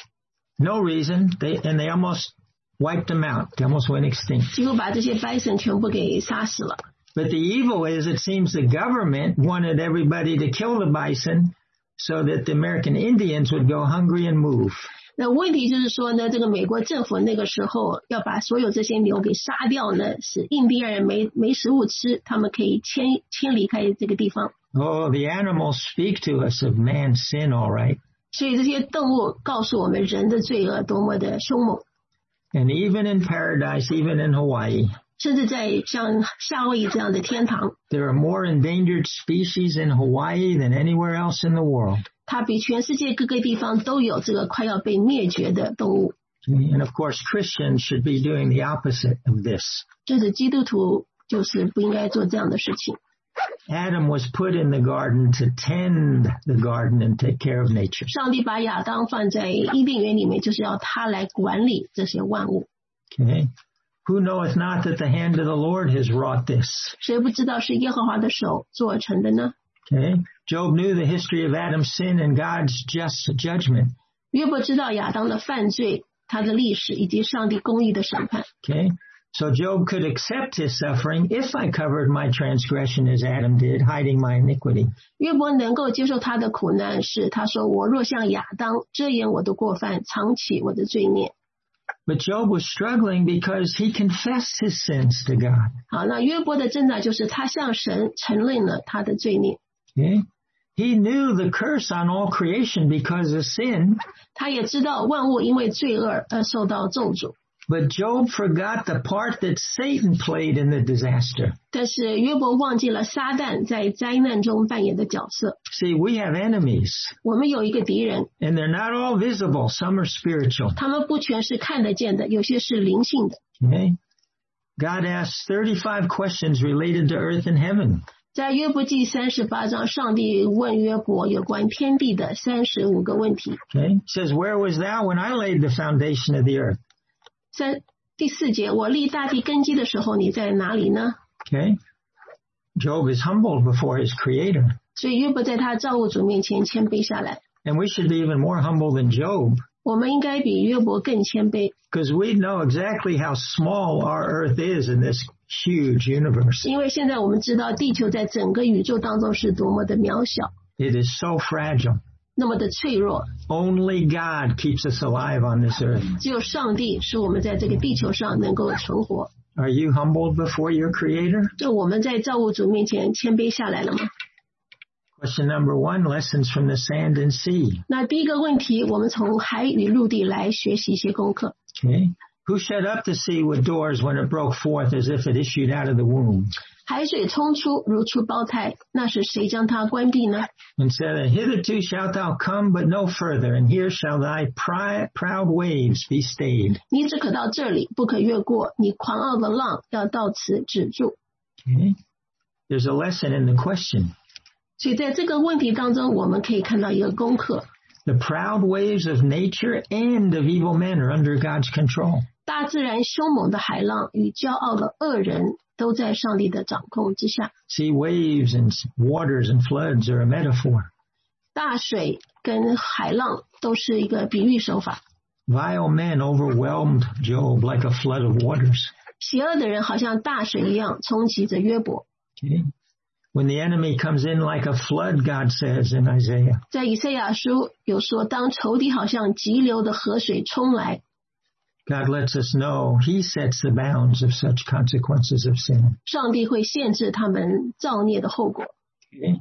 No reason. They almost wiped them out. They almost went extinct. 几乎把这些 bison 全部给杀死了。 But the evil is, it seems the government wanted everybody to kill the bison so that the American Indians would go hungry and move. 那问题就是说呢，这个美国政府那个时候要把所有这些牛给杀掉呢，使印第安人没食物吃，他们可以迁离开这个地方。 Oh, the animals speak to us of man's sin, all right. 所以这些动物告诉我们人的罪恶多么的凶猛。 And even in paradise, even in Hawaii, 甚至在像夏威夷这样的天堂， there are more endangered species in Hawaii than anywhere else in the world. 它比全世界各个地方都有这个快要被灭绝的动物。 And of course, Christians should be doing the opposite of this. 就是基督徒就是不应该做这样的事情。 Adam was put in the garden to tend the garden and take care of nature. 上帝把亚当放在伊甸园里面，就是要他来管理这些万物。 Okay. Who knoweth not that the hand of the Lord has wrought this? 谁不知道是耶和华的手做成的呢？ Okay. Job knew the history of Adam's sin and God's just judgment. 约伯知道亚当的犯罪，他的历史以及上帝公义的审判。 Okay. So Job could accept his suffering if I covered my transgression as Adam did, hiding my iniquity. 约伯能够接受他的苦难是，他说我若像亚当遮掩我的过犯，藏起我的罪孽。 But Job was struggling because he confessed his sins to God. 好，那约伯的挣扎就是他向神承认了他的罪孽。 Okay. He knew the curse on all creation because of sin. 他也知道万物因为罪恶而受到咒诅。 But Job forgot the part that Satan played in the disaster. 但是约伯忘记了撒旦在灾难中扮演的角色。 See, we have enemies. 我们有一个敌人， And they're not all visible. Some are spiritual. 他们不全是看得见的，有些是灵性的。 Okay. God asked 35 questions related to earth and heaven. 在约伯记38章，上帝问约伯有关天地的35个问题。 Okay. It says, where was thou when I laid the foundation of the earth? 第4节，我立大地根基的时候，你在哪里呢？ Okay. Job is humbled before his creator. 所以约伯在他造物主面前谦卑下来。 And we should be even more humble than Job. 我们应该比约伯更谦卑。 Because we know exactly how small our earth is in this huge universe. 因为现在我们知道地球在整个宇宙当中是多么的渺小。 It is so fragile. 那么的脆弱。 Only God keeps us alive on this earth. 只有上帝使我们在这个地球上能够存活。 Are you humbled before your creator? 就我们在造物主面前谦卑下来了吗？ Question number 1, lessons from the sand and sea. 那第一个问题，我们从海与陆地来学习一些功课。 Okay. Who shut up the sea with doors when it broke forth as if it issued out of the womb? 海水冲出如出胞胎，那是谁将它关闭呢？ And said, hitherto shalt thou come, but no further, and here shall thy proud waves be stayed. 你只可到这里，不可越过，你狂傲的浪要到此止住。 Okay. There's a lesson in the question. 所以在这个问题当中，我们可以看到一个功课。 The proud waves of nature and of evil men are under God's control. 大自然凶猛的海浪与骄傲的恶人都在上帝的掌控之下。 See, waves and waters and floods are a metaphor. 大水跟海浪都是一个比喻手法。 Vile men overwhelmed Job like a flood of waters. 邪恶的人好像大水一样冲击着约伯。 Okay. When the enemy comes in like a flood, God says in Isaiah. 在以赛亚书有说，当仇敌好像急流的河水冲来。 God lets us know He sets the bounds of such consequences of sin. 上帝会限制他们造孽的后果。 Okay.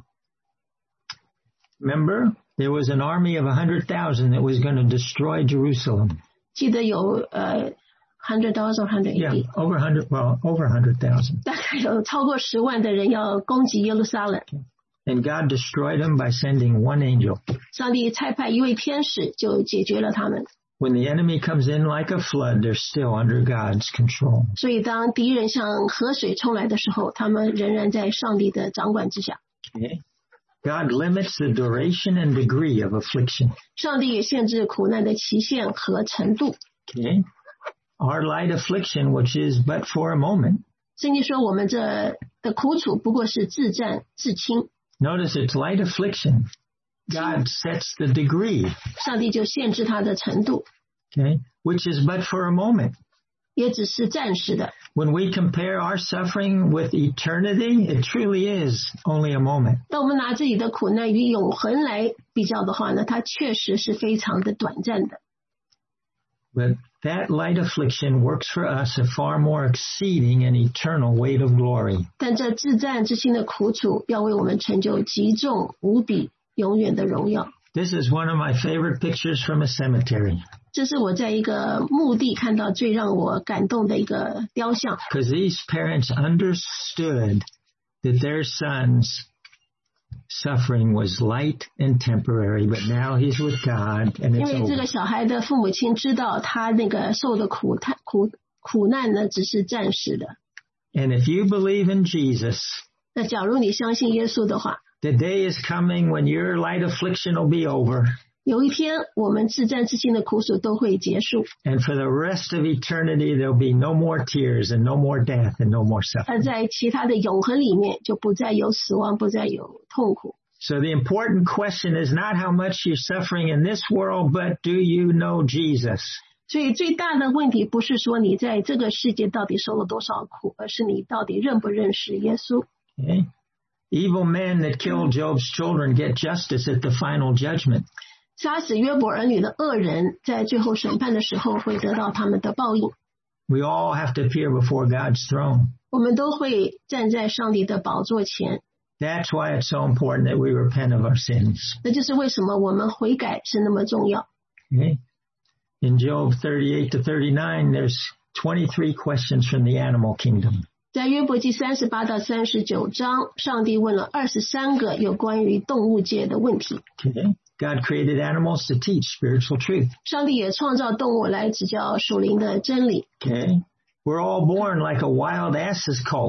Remember, there was an army of 100,000 that was going to destroy Jerusalem. 记得有100,000 Yeah, over 100,000. 大概有超过10万的人要攻击耶路撒冷。 And God destroyed them by sending one angel. 上帝差派一位天使就解决了他们。 When the enemy comes in like a flood, they're still under God's control. 所以当敌人像河水冲来的时候，他们仍然在上帝的掌管之下。 Okay. God limits the duration and degree of affliction. 上帝也限制苦难的期限和程度。 Okay. Our light affliction, which is but for a moment. 圣经说我们这的苦楚不过是自战自轻。 Notice it's light affliction. God sets the degree. 上帝就限制它的程度。 Okay. Which is but for a moment. 也只是暂时的。 When we compare our suffering with eternity, it truly is only a moment. 当我们拿自己的苦难与永恒来比较的话呢，它确实是非常的短暂的。 But that light affliction works for us a far more exceeding and eternal weight of glory. 但这自战之心的苦楚，要为我们成就极重无比、永远的荣耀。 This is one of my favorite pictures from a cemetery. 这是我在一个墓地看到最让我感动的一个雕像。 Because these parents understood that their son's suffering was light and temporary, but now he's with God and 因 it's 为这 over. 个小孩的父母亲知道他那个受的苦难呢，只是暂时的。 And if you believe in Jesus, 那假如你相信耶稣的话， the day is coming when your light affliction will be over. 有一天我们自战自心的苦楚都会结束， And for the rest of eternity, there'll be no more tears and no more death and no more 而 suffering. 在其他的永恒里面就不再有死亡，不再有痛苦。 So the important question is not how much you're suffering in this world, but do you know Jesus? 所以最大的问题不是说你在这个世界到底受了多少苦，而是你到底认不认识耶稣。 Okay? Evil men that killed Job's children get justice at the final judgment. 杀死约伯儿女的恶人，在最后审判的时候会得到他们的报应。 We all have to appear before God's throne. 我们都会站在上帝的宝座前， That's why it's so important that we repent of our sins. 那就是为什么我们悔改是那么重要。 Okay? In Job 38 to 39, there's 23 questions from the animal kingdom. 在约伯记38到39章，上帝问了23个有关于动物界的问题。 Okay? God created animals to teach spiritual truth. 上帝也创造动物来指教属灵的真理。 Okay? We're all born like a wild ass's colt,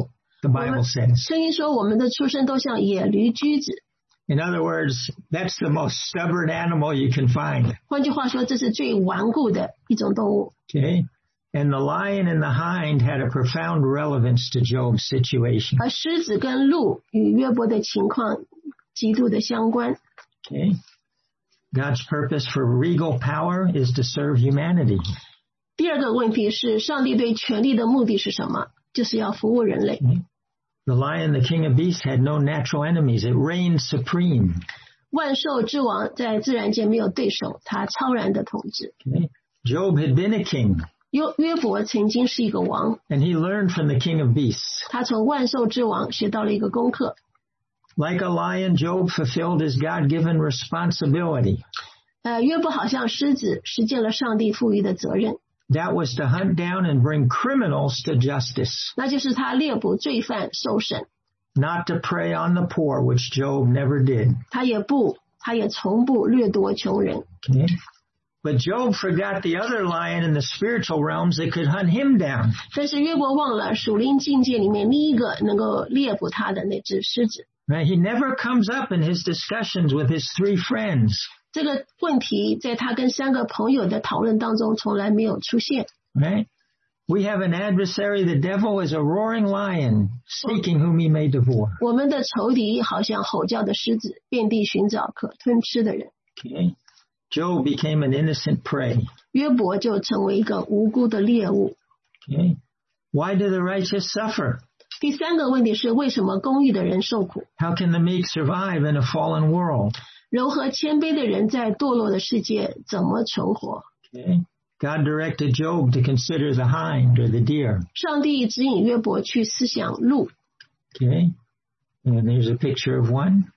the Bible says. 圣经说我们的出生都像野驴驹子。 In other words, that's the most stubborn animal you can find. 换句话说，这是最顽固的一种动物。 Okay? And the lion and the hind had a profound relevance to Job's situation. 而狮子跟鹿与约伯的情况极度的相关。 Okay? God's purpose for regal power is to serve humanity. 第二个问题是，上帝对权力的目的是什么？就是要服务人类。 The lion, the king of beasts, had no natural enemies. It reigned supreme. 万兽之王在自然界没有对手，他超然的统治。 Okay? Job had been a king. 约伯曾经是一个王， And he learned from the king of beasts. 他从万兽之王学到了一个功课。 Like a lion, Job fulfilled his God-given responsibility. 约伯好像狮子，实践了上帝赋予的责任。 That was to hunt down and bring criminals to justice. 那就是他猎捕罪犯受审。 Not to prey on the poor, which Job never did. 他也从不掠夺穷人。 Okay? But Job forgot the other lion in the spiritual realms that could hunt him down. 但是约伯忘了属灵境界里面另一个能够猎捕他的那只狮子。 Right? He never comes up in his discussions with his 3 friends. 这个问题在他跟3个朋友的讨论当中从来没有出现。 Right? We have an adversary. The devil is a roaring lion, seeking whom he may devour. 我们的仇敌好像吼叫的狮子，遍地寻找可吞吃的人。 Okay? Job became an innocent prey. 约伯就成为一个无辜的猎物。 Okay? Why do the righteous suffer? 第3个问题是，为什么公义的人受苦？ How can the meek survive in a fallen world? 柔和谦卑的人在堕落的世界怎么存活？ Okay? God directed Job to consider the hind or the deer. 上帝指引约伯去思想鹿。 Okay? And there's a picture of one.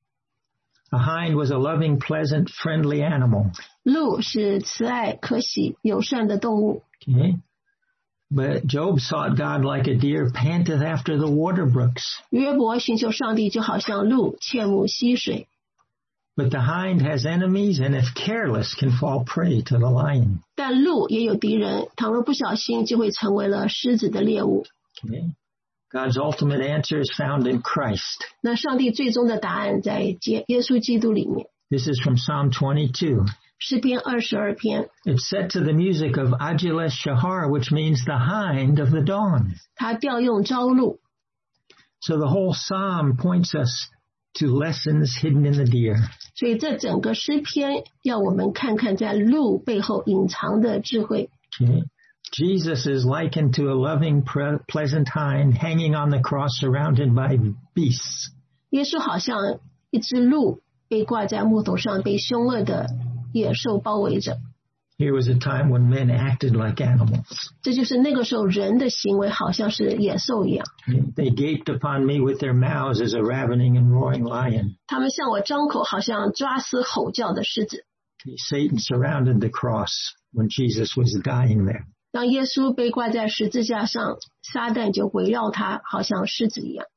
A hind was a loving, pleasant, friendly animal. 鹿是慈爱、可喜、友善的动物。 Okay? But Job sought God like a deer panteth after the water brooks. 约伯寻求上帝就好像鹿切慕溪水。 But the hind has enemies, and if careless, can fall prey to the lion. 但鹿也有敌人，倘若不小心就会成为了狮子的猎物。 Okay? God's ultimate answer is found in Christ. 那上帝最终的答案在耶稣基督里面。 This is from Psalm 22. 诗篇22篇， It's set to the music of Agiles Shahar, which means the hind of the dawn. 他调用朝露。 So the whole psalm points us to lessons hidden in the deer. 所以这整个诗篇要我们看看在鹿背后隐藏的智慧。 Okay? Jesus is likened to a loving, pleasant hind hanging on the cross surrounded by beasts. 耶稣好像一只鹿被挂在木头上，被凶恶的野兽包围着。 Here was a time when men acted like animals. 这就是那个时候人的行为好像是野兽一样。 They gaped upon me with their mouths as a ravening and roaring lion. 他们向我张口，好像抓撕吼叫的狮子。 Satan surrounded the cross when Jesus was dying there. 当耶稣被挂在十字架上，撒旦就围绕他，好像狮子一样。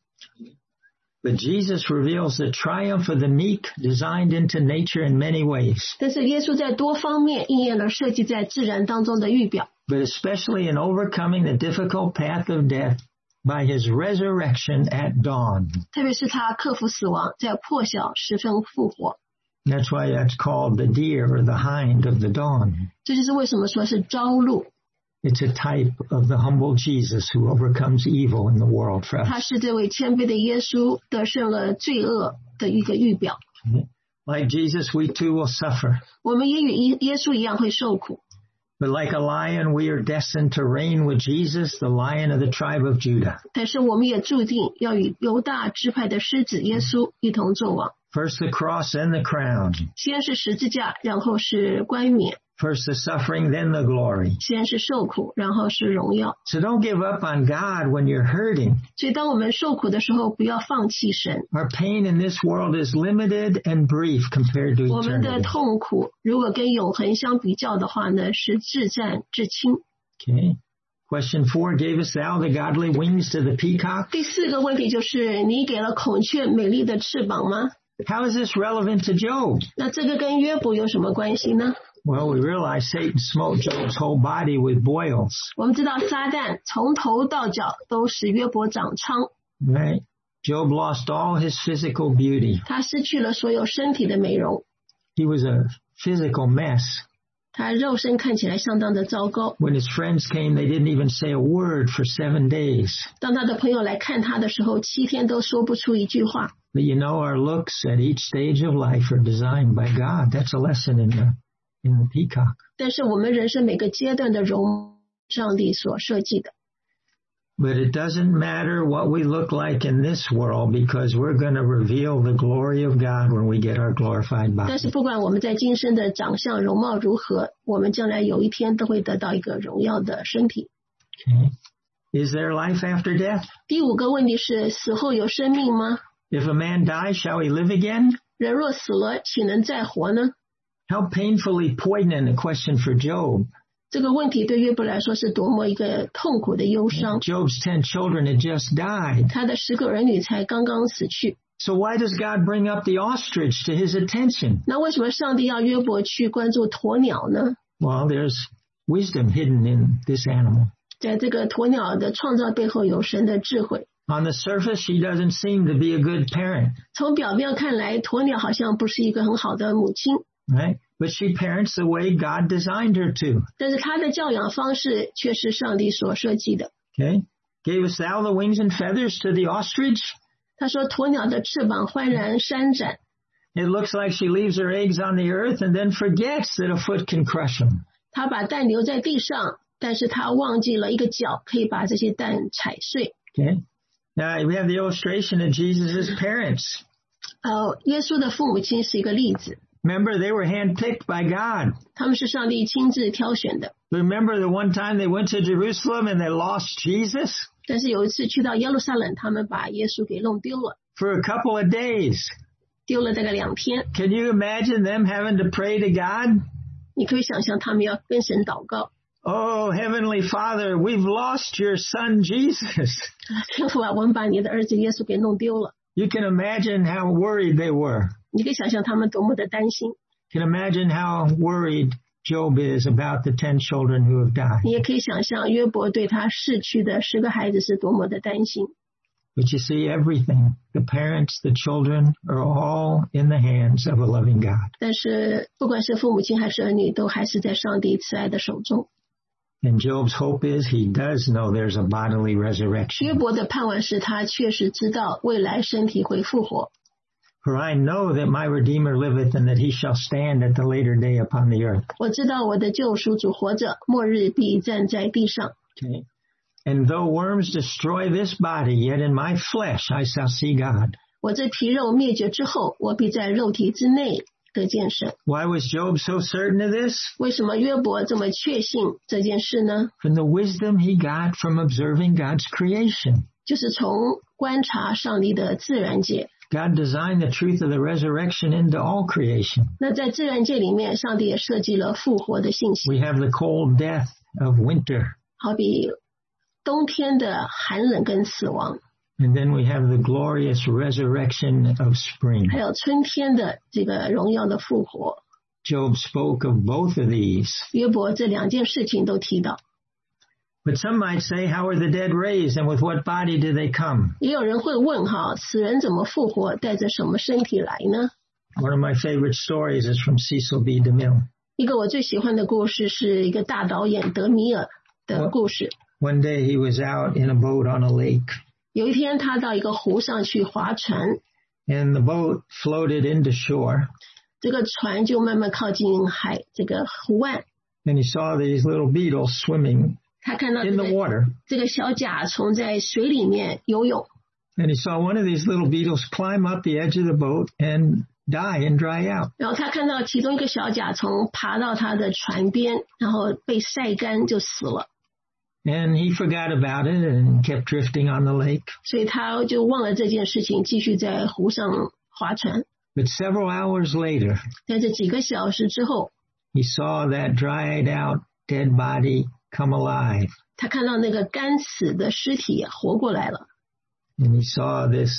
But Jesus reveals the triumph of the meek designed into nature in many ways. 但是耶稣在多方面应验了设计在自然当中的预表， But especially in overcoming the difficult path of death by his resurrection at dawn. 特别是他克服死亡，在破晓时分复活。 That's why that's called the deer or the hind of the dawn. 这就是为什么说是朝露。 It's a type of the humble Jesus who overcomes evil in the world for 他 us. 是这位谦卑的耶稣得胜了罪恶的一个预表。 Like Jesus, we too will suffer. 我们也与耶稣一样会受苦， But like a lion, we are destined to reign with Jesus, the lion of the tribe of Judah. 但是我们也注定要与犹大支派的狮子耶稣一同作王。 First the cross, then the crown. 先是十字架，然后是冠冕； First the suffering, then the glory. 先是受苦，然后是荣耀。 So don't give up on God when you're hurting. 所以当我们受苦的时候，不要放弃神。 Our pain in this world is limited and brief compared to 我们的 eternity. 痛苦如果跟永恒相比较的话呢，是至暂至轻。 Okay. Question 4, gavest thou the godly wings to the peacock? 第4个问题就是你给了孔雀美丽的翅膀吗？ How is this relevant to Job? 那这个跟约伯有什么关系呢？ Well, we realize Satan smote Job's whole body with boils. 我们知道撒旦从头到脚都使约伯长疮。 Right? Job lost all his physical beauty. 他失去了所有身体的美容， He was a physical mess. 他肉身看起来相当的糟糕。 When his friends came, they didn't even say a word for 7 days. 当他的朋友来看他的时候，7天都说不出一句话。 But you know, our looks at each stage of life are designed by God. That's a lesson in the peacock. 但是我们人生每个阶段的容，上帝所设计的。 But it doesn't matter what we look like in this world because we're going to reveal the glory of God when we get our glorified 但 body. 是不管我们在今生的长相容貌如何，我们将来有一天都会得到一个荣耀的身体。 Okay. Is there life after death? 第5个问题是：死后有生命吗？ If a man dies, shall he live again? 人若死了，岂能再活呢？ How painfully poignant a question for Job. 这个问题对约伯来说是多么一个痛苦的忧伤。 Job's 10 children had just died. 他的10个儿女才刚刚死去， So why does God bring up the ostrich to his attention? 那为什么上帝要约伯去关注鸵鸟呢？ Well, there's wisdom hidden in this animal. 在这个鸵鸟的创造背后有神的智慧。 On the surface, she doesn't seem to be a good parent, 从表面看来，鸵鸟好像不是一个很好的母亲， right? But she parents the way God designed her to. 但是她的教养方式却是上帝所设计的。 Okay? Gavest thou the wings and feathers to the ostrich? 他说：“鸵鸟的翅膀欢然扇展。” It looks like she leaves her eggs on the earth and then forgets that a foot can crush them. 他把蛋留在地上，但是他忘记了一个脚可以把这些蛋踩碎。 Okay? Now we have the illustration of Jesus' parents. 耶稣的父母亲是一个例子， Remember, they were handpicked by God. 他们是上帝亲自挑选的。 Remember the one time they went to Jerusalem and they lost Jesus? 但是有一次去到耶路撒冷，他们把耶稣给弄丢了， For a couple of days. 丢了大概2天。 Can you imagine them having to pray to God? 你可以想象他们要跟神祷告。 Oh, Heavenly Father, we've lost your son Jesus. 天父啊，我们把你的儿子耶稣给弄丢了。 You can imagine how worried they were. 你可以想象他们多么的担心， You can imagine how worried Job is about the 10 children who have died. 你也可以想象约伯对他逝去的10个孩子是多么的担心。 But you see, everything, the parents, the children, are all in the hands of a loving God. 但是不管是父母亲还是儿女，都还是在上帝慈爱的手中。 And Job's hope is he does know there's a bodily 约 resurrection. 伯的盼望是他确实知道未来身体会复活。 For I know that my Redeemer liveth and that he shall stand at the later day upon the earth. 我知道我的救赎主活着，末日必站在地上。 Okay. And though worms destroy this body, yet in my flesh I shall see God. 我这皮肉灭绝之后，我必在肉体之内得见神。 Why was Job so certain of this? 为什么约伯这么确信这件事呢？ From the wisdom he got from observing God's creation. 就是从观察上帝的自然界。 God designed the truth of the resurrection into all creation. 那在自然界里面，上帝也设计了复活的信息， We have the cold death of winter. 好比冬天的寒冷跟死亡， And then we have the glorious resurrection of spring. 还有春天的这个荣耀的复活。 Job spoke of both of these. 约伯这2件事情都提到。 But some might say, how are the dead raised and with what body do they come? 也有人会问哈，死人怎么复活，带着什么身体来呢？ One of my favorite stories is from Cecil B. DeMille. 一个我最喜欢的故事是一个大导演德米尔的故事。 One day he was out in a boat on a lake, 有一天他到一个湖上去划船， and the boat floated into shore, 这个船就慢慢靠近这个湖岸， and he saw these little beetles swimming 他看到 in the water. 这个小甲虫在水里面游泳， And he saw one of these little beetles climb up the edge of the boat and die and dry out. 然后他看到其中一个小甲虫爬到他的船边，然后被晒干就死了， And he forgot about it and kept drifting on the lake. 所以他就忘了这件事情，继续在湖上划船。 But several hours later, 在这几个小时之后， he saw that dried out dead body come alive. 他看到那个干死的尸体活过来了， And he saw this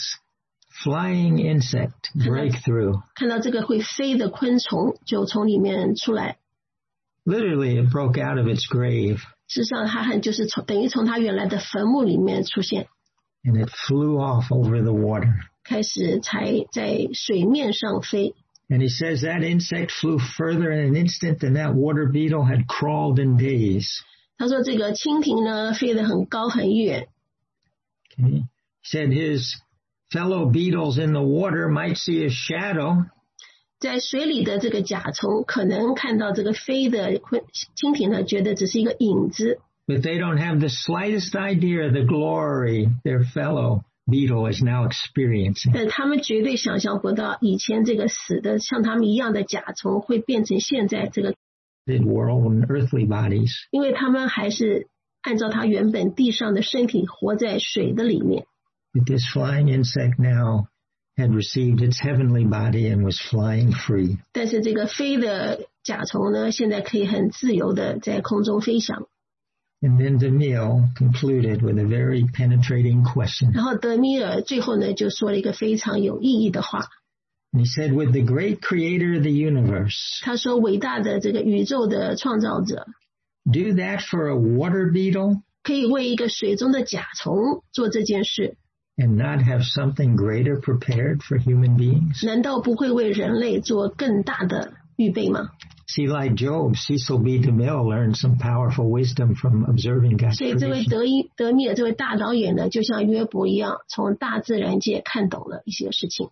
flying insect break through. 看到这个会飞的昆虫就从里面出来。 Literally, it broke out of its grave. 事实上，它就是等于从它原来的坟墓里面出现。 and it flew off over the water. 开始才在水面上飞。 And he says that insect flew further in an instant than that water beetle had crawled in days. 他说这个蜻蜓呢飞得很高很远。 Okay. He said his fellow beetles in the water might see a shadow. 在水里的这个甲虫可能看到这个飞的蜻蜓呢，觉得只是一个影子。 But they don't have the slightest idea of the glory their fellow beetle is now experiencing. 但他们绝对想象不到，以前这个死的像他们一样的甲虫会变成现在这个 world and earthly bodies. 因为他们还是按照他原本地上的身体活在水的里面。 But this flying insect now had received its heavenly body and was flying free. 但是这个飞的甲虫呢，现在可以很自由的在空中飞翔。 And then Demille concluded with a very penetrating question. 然后德米尔最后呢，就说了一个非常有意义的话。 And he said, with the great creator of the universe, 他说伟大的这个宇宙的创造者 do that for a water beetle 可以为一个水中的甲虫做这件事， and not have something greater prepared for human beings? 难道不会为人类做更大的预备吗？ See, like Job, Cecil B. DeMille learned some powerful wisdom from observing God's 所以这位 creation. 德米尔这位大导演呢，就像约伯一样，从大自然界看懂了一些事情。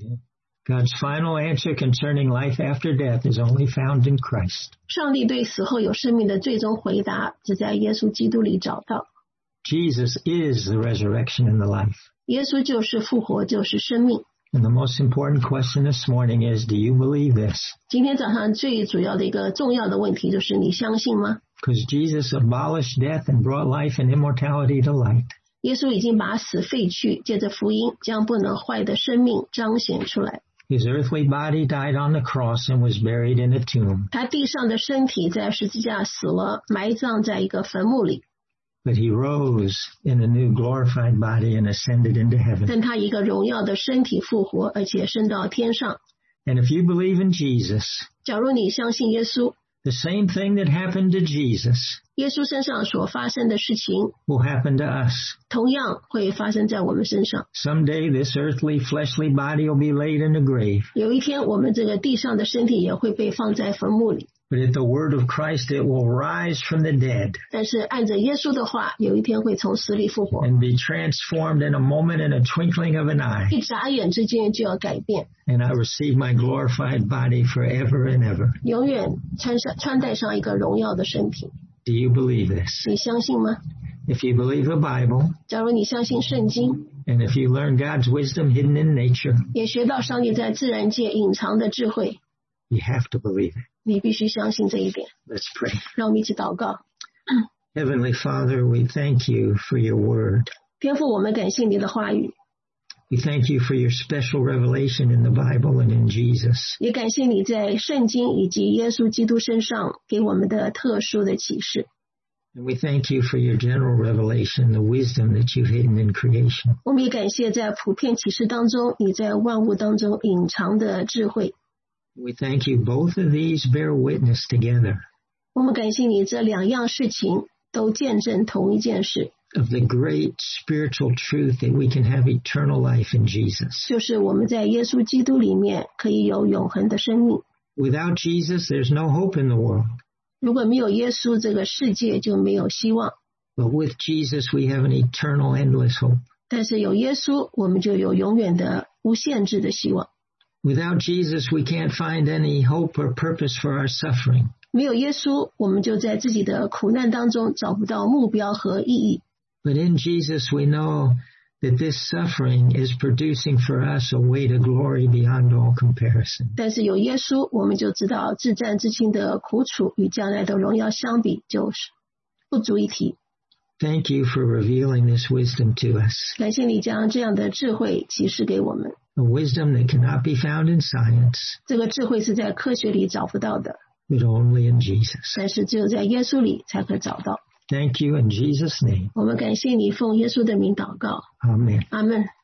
God's final answer concerning life after death is only found in Christ. 上帝对死后有生命的最终回答，只在耶稣基督里找到。 Jesus is the resurrection and the life. 耶稣就是复活，就是生命。 And the most important question this morning is, do you believe this? 今天早上最主要的一个重要的问题就是你相信吗？ Because Jesus abolished death and brought life and immortality to light. 耶稣已经把死废去，借着福音将不能坏的生命彰显出来。 His earthly body died on the cross and was buried in a tomb. 他地上的身体在十字架死了，埋葬在一个坟墓里。 But he rose in a new glorified body and ascended into heaven. 但他一个荣耀的身体复活，而且升到天上。 And if you believe in Jesus, 假如你相信耶稣， the same thing that happened to Jesus 耶稣身上所发生的事情， will happen to us. 同样会发生在我们身上。 Someday this earthly fleshly body will be laid in the grave. 有一天，我们这个地上的身体也会被放在坟墓里。 But at the word of Christ, it will rise from the dead 但是按着耶稣的话，有一天会从死里复活， and be transformed in a moment, in a twinkling of an eye. 一眨眼之间就要改变， And I receive my glorified body forever and ever. 永远穿戴上一个荣耀的身体。 Do you believe this? 你相信吗？ If you believe the Bible, 假如你相信圣经， and if you learn God's wisdom hidden in nature, 也学到上帝在自然界隐藏的智慧， you have to believe it. 你必须相信这一点。 Let's pray. 让我们一起祷告。 Heavenly Father, we thank you for your word. 天父，我们感谢你的话语， We thank you for your special revelation in the Bible and in Jesus. 也感谢你在圣经以及耶稣基督身上给我们的特殊的启示。 And we thank you for your general revelation, the wisdom that you've hidden in creation. 我们也感谢在普遍启示当中，你在万物当中隐藏的智慧。 We thank you both of these bear witness together 我们感谢你这两样事情都见证同一件事， of the great spiritual truth that we can have eternal life in Jesus. 就是我们在耶稣基督里面可以有永恒的生命。 Without Jesus, there's no hope in the world. 如果没有耶稣，这个世界就没有希望。 But with Jesus, we have an eternal, endless hope. 但是有耶稣，我们就有永远的无限制的希望。 Without Jesus, we can't find any hope or purpose for our suffering. 没有耶稣，我们就在自己的苦难当中找不到目标和意义。 But in Jesus, we know that this suffering is producing for us a way to glory beyond all comparison. 但是有耶稣，我们就知道至战至轻的苦楚与将来的荣耀相比，就是不足一提。 Thank you for revealing this wisdom to us, 感谢你将这样的智慧启示给我们。 a wisdom that cannot be found in science, 这个智慧是在科学里找不到的， but only in Jesus. 但是只有在耶稣里才可找到。 Thank you in Jesus' name. 我们感谢你，奉耶稣的名祷告， Amen. 阿们。